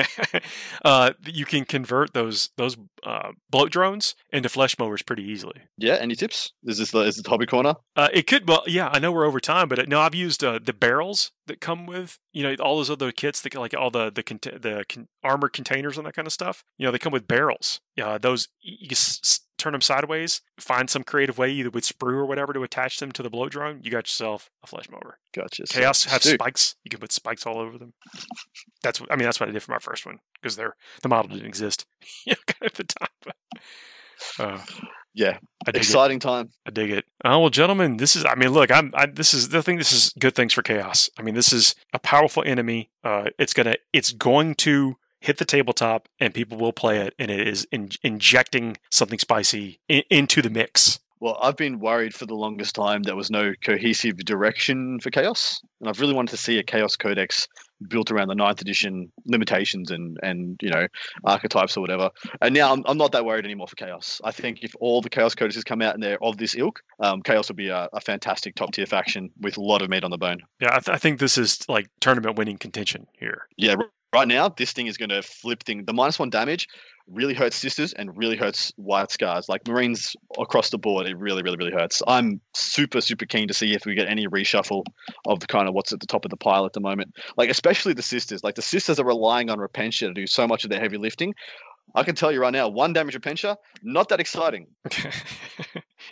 uh, you can convert those those uh, bloat drones into flesh mowers pretty easily. Yeah, any tips? Is this the, is this the hobby corner? Uh, it could, well, yeah, I know we're over time, but uh, no, I've used uh, the barrels that come with, you know, all those other kits that like all the the cont- the con- armor containers and that kind of stuff. You know, they come with barrels. Yeah, those you just s- turn them sideways, find some creative way either with sprue or whatever to attach them to the blow drone. You got yourself a flesh mower. Gotcha. So- Chaos have Dude, spikes. You can put spikes all over them. That's what I mean. That's what I did for my first one because they're the model didn't exist. You know, kind of at the time. But, uh, Yeah, I dig it. exciting time. I dig it. Oh well, gentlemen, this is. I mean, look, I'm. I, this is. I think this is good things for Chaos. I mean, this is a powerful enemy. Uh, it's gonna. It's going to hit the tabletop, and people will play it, and it is in, injecting something spicy in, into the mix. Well, I've been worried for the longest time there was no cohesive direction for Chaos, and I've really wanted to see a Chaos Codex built around the ninth edition limitations and and you know archetypes or whatever. And now I'm, I'm not that worried anymore for Chaos. I think if all the Chaos Codexes come out and they're of this ilk, um, Chaos will be a, a fantastic top tier faction with a lot of meat on the bone. Yeah, I, th- I think this is like tournament winning contention here. Yeah, r- right now this thing is going to flip thing. The minus one damage really hurts sisters and really hurts white scars. Like Marines across the board, it really, really, really hurts. I'm super, super keen to see if we get any reshuffle of the kind of what's at the top of the pile at the moment. Like especially the sisters. Like the sisters are relying on Repentia to do so much of their heavy lifting. I can tell you right now, one damage Repentia, not that exciting.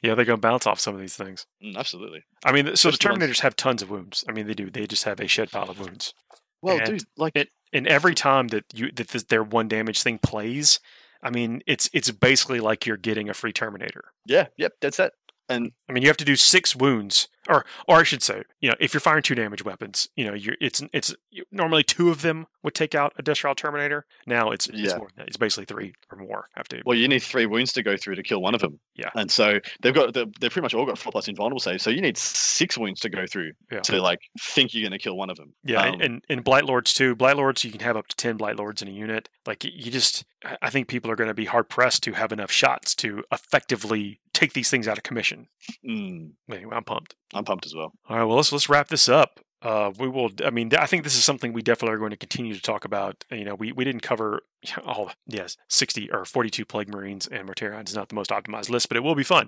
Yeah, they're going to bounce off some of these things. Mm, absolutely. I mean, so Especially the ones- Terminators have tons of wounds. I mean, they do. They just have a shed pile of wounds. Well, And dude, like it, and every time that you that this, their one damage thing plays, I mean, it's it's basically like you're getting a free Terminator. yeah, yep, that's it. And I mean, you have to do six wounds, or or I should say, you know, if you're firing two damage weapons, you know, you're it's it's normally two of them would take out a Deathshroud Terminator. Now it's it's Yeah. more than that. It's basically three or more have to. well, you need three wounds to go through to kill one of them. Yeah. And so they've got they've, they've pretty much all got four plus invulnerable saves. So you need six wounds to go through Yeah. to like think you're going to kill one of them. Yeah, Um, and, and Blight Lords too. Blight Lords, you can have up to ten Blight Lords in a unit. Like, y- you just, I- I think people are going to be hard pressed to have enough shots to effectively take these things out of commission. mm, Anyway, I'm pumped. I'm pumped as well. All right, well, let's let's wrap this up. Uh, we will. I mean, I think this is something we definitely are going to continue to talk about. You know, we, we didn't cover all. Yes, sixty or forty-two Plague Marines and Mortarions is not the most optimized list, but it will be fun.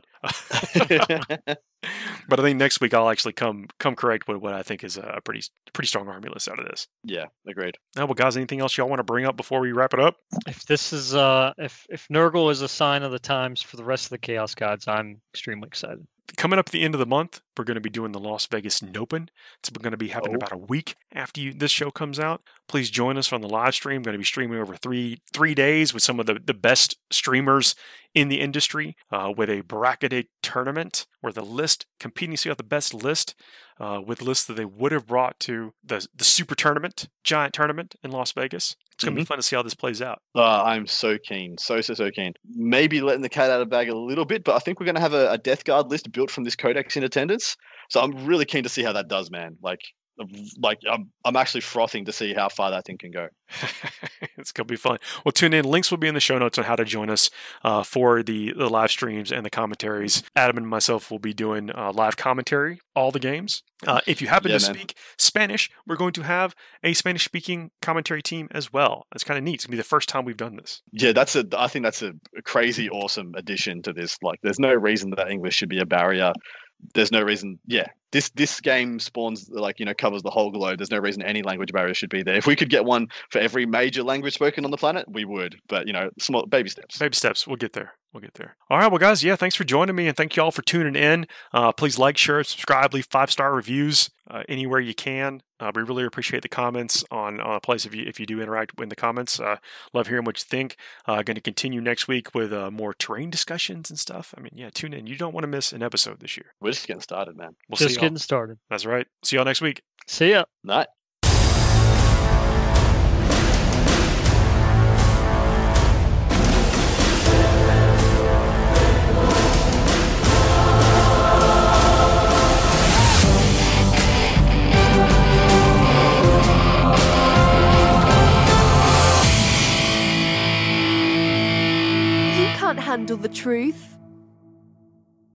But I think next week I'll actually come come correct with what I think is a pretty pretty strong army list out of this. yeah, agreed. Now, well, guys, anything else y'all want to bring up before we wrap it up? If this is uh if if Nurgle is a sign of the times for the rest of the Chaos Gods, I'm extremely excited. Coming up at the end of the month, we're going to be doing the Las Vegas Nopen. It's going to be happening Oh. about a week after you, this show comes out. Please join us on the live stream. Going to be streaming over three three days with some of the, the best streamers in the industry uh, with a bracketed tournament where the list competing to see out the best list uh, with lists that they would have brought to the the super tournament, giant tournament in Las Vegas. It's going to be fun to see how this plays out. Uh, I'm so keen, so so so keen. Maybe letting the cat out of the bag a little bit, but I think we're going to have a, a Death Guard list built from this Codex in attendance. So I'm really keen to see how that does, man. Like, like I'm I'm actually frothing to see how far that thing can go. It's going to be fun. Well, tune in. Links will be in the show notes on how to join us uh, for the, the live streams and the commentaries. Adam and myself will be doing uh, live commentary, all the games. Uh, if you happen Yeah, to man. speak Spanish, we're going to have a Spanish-speaking commentary team as well. It's kind of neat. It's going to be the first time we've done this. Yeah, that's a. I think that's a crazy awesome addition to this. Like, there's no reason that English should be a barrier. There's no reason. Yeah, this this game spawns like you know covers the whole globe. There's no reason any language barrier should be there. If we could get one for every major language spoken on the planet, we would. But you know, small baby steps. Baby steps. We'll get there. We'll get there. All right. Well, guys, yeah, thanks for joining me, and thank you all for tuning in. Uh, please like, share, subscribe, leave five-star reviews uh, anywhere you can. Uh, we really appreciate the comments on, on a place if you if you do interact in the comments. Uh, love hearing what you think. Uh, going to continue next week with uh, more terrain discussions and stuff. I mean, yeah, tune in. You don't want to miss an episode this year. We're just getting started, man. We'll Just see y'all. getting started. That's right. See y'all next week. See ya. Night. You can't handle the truth.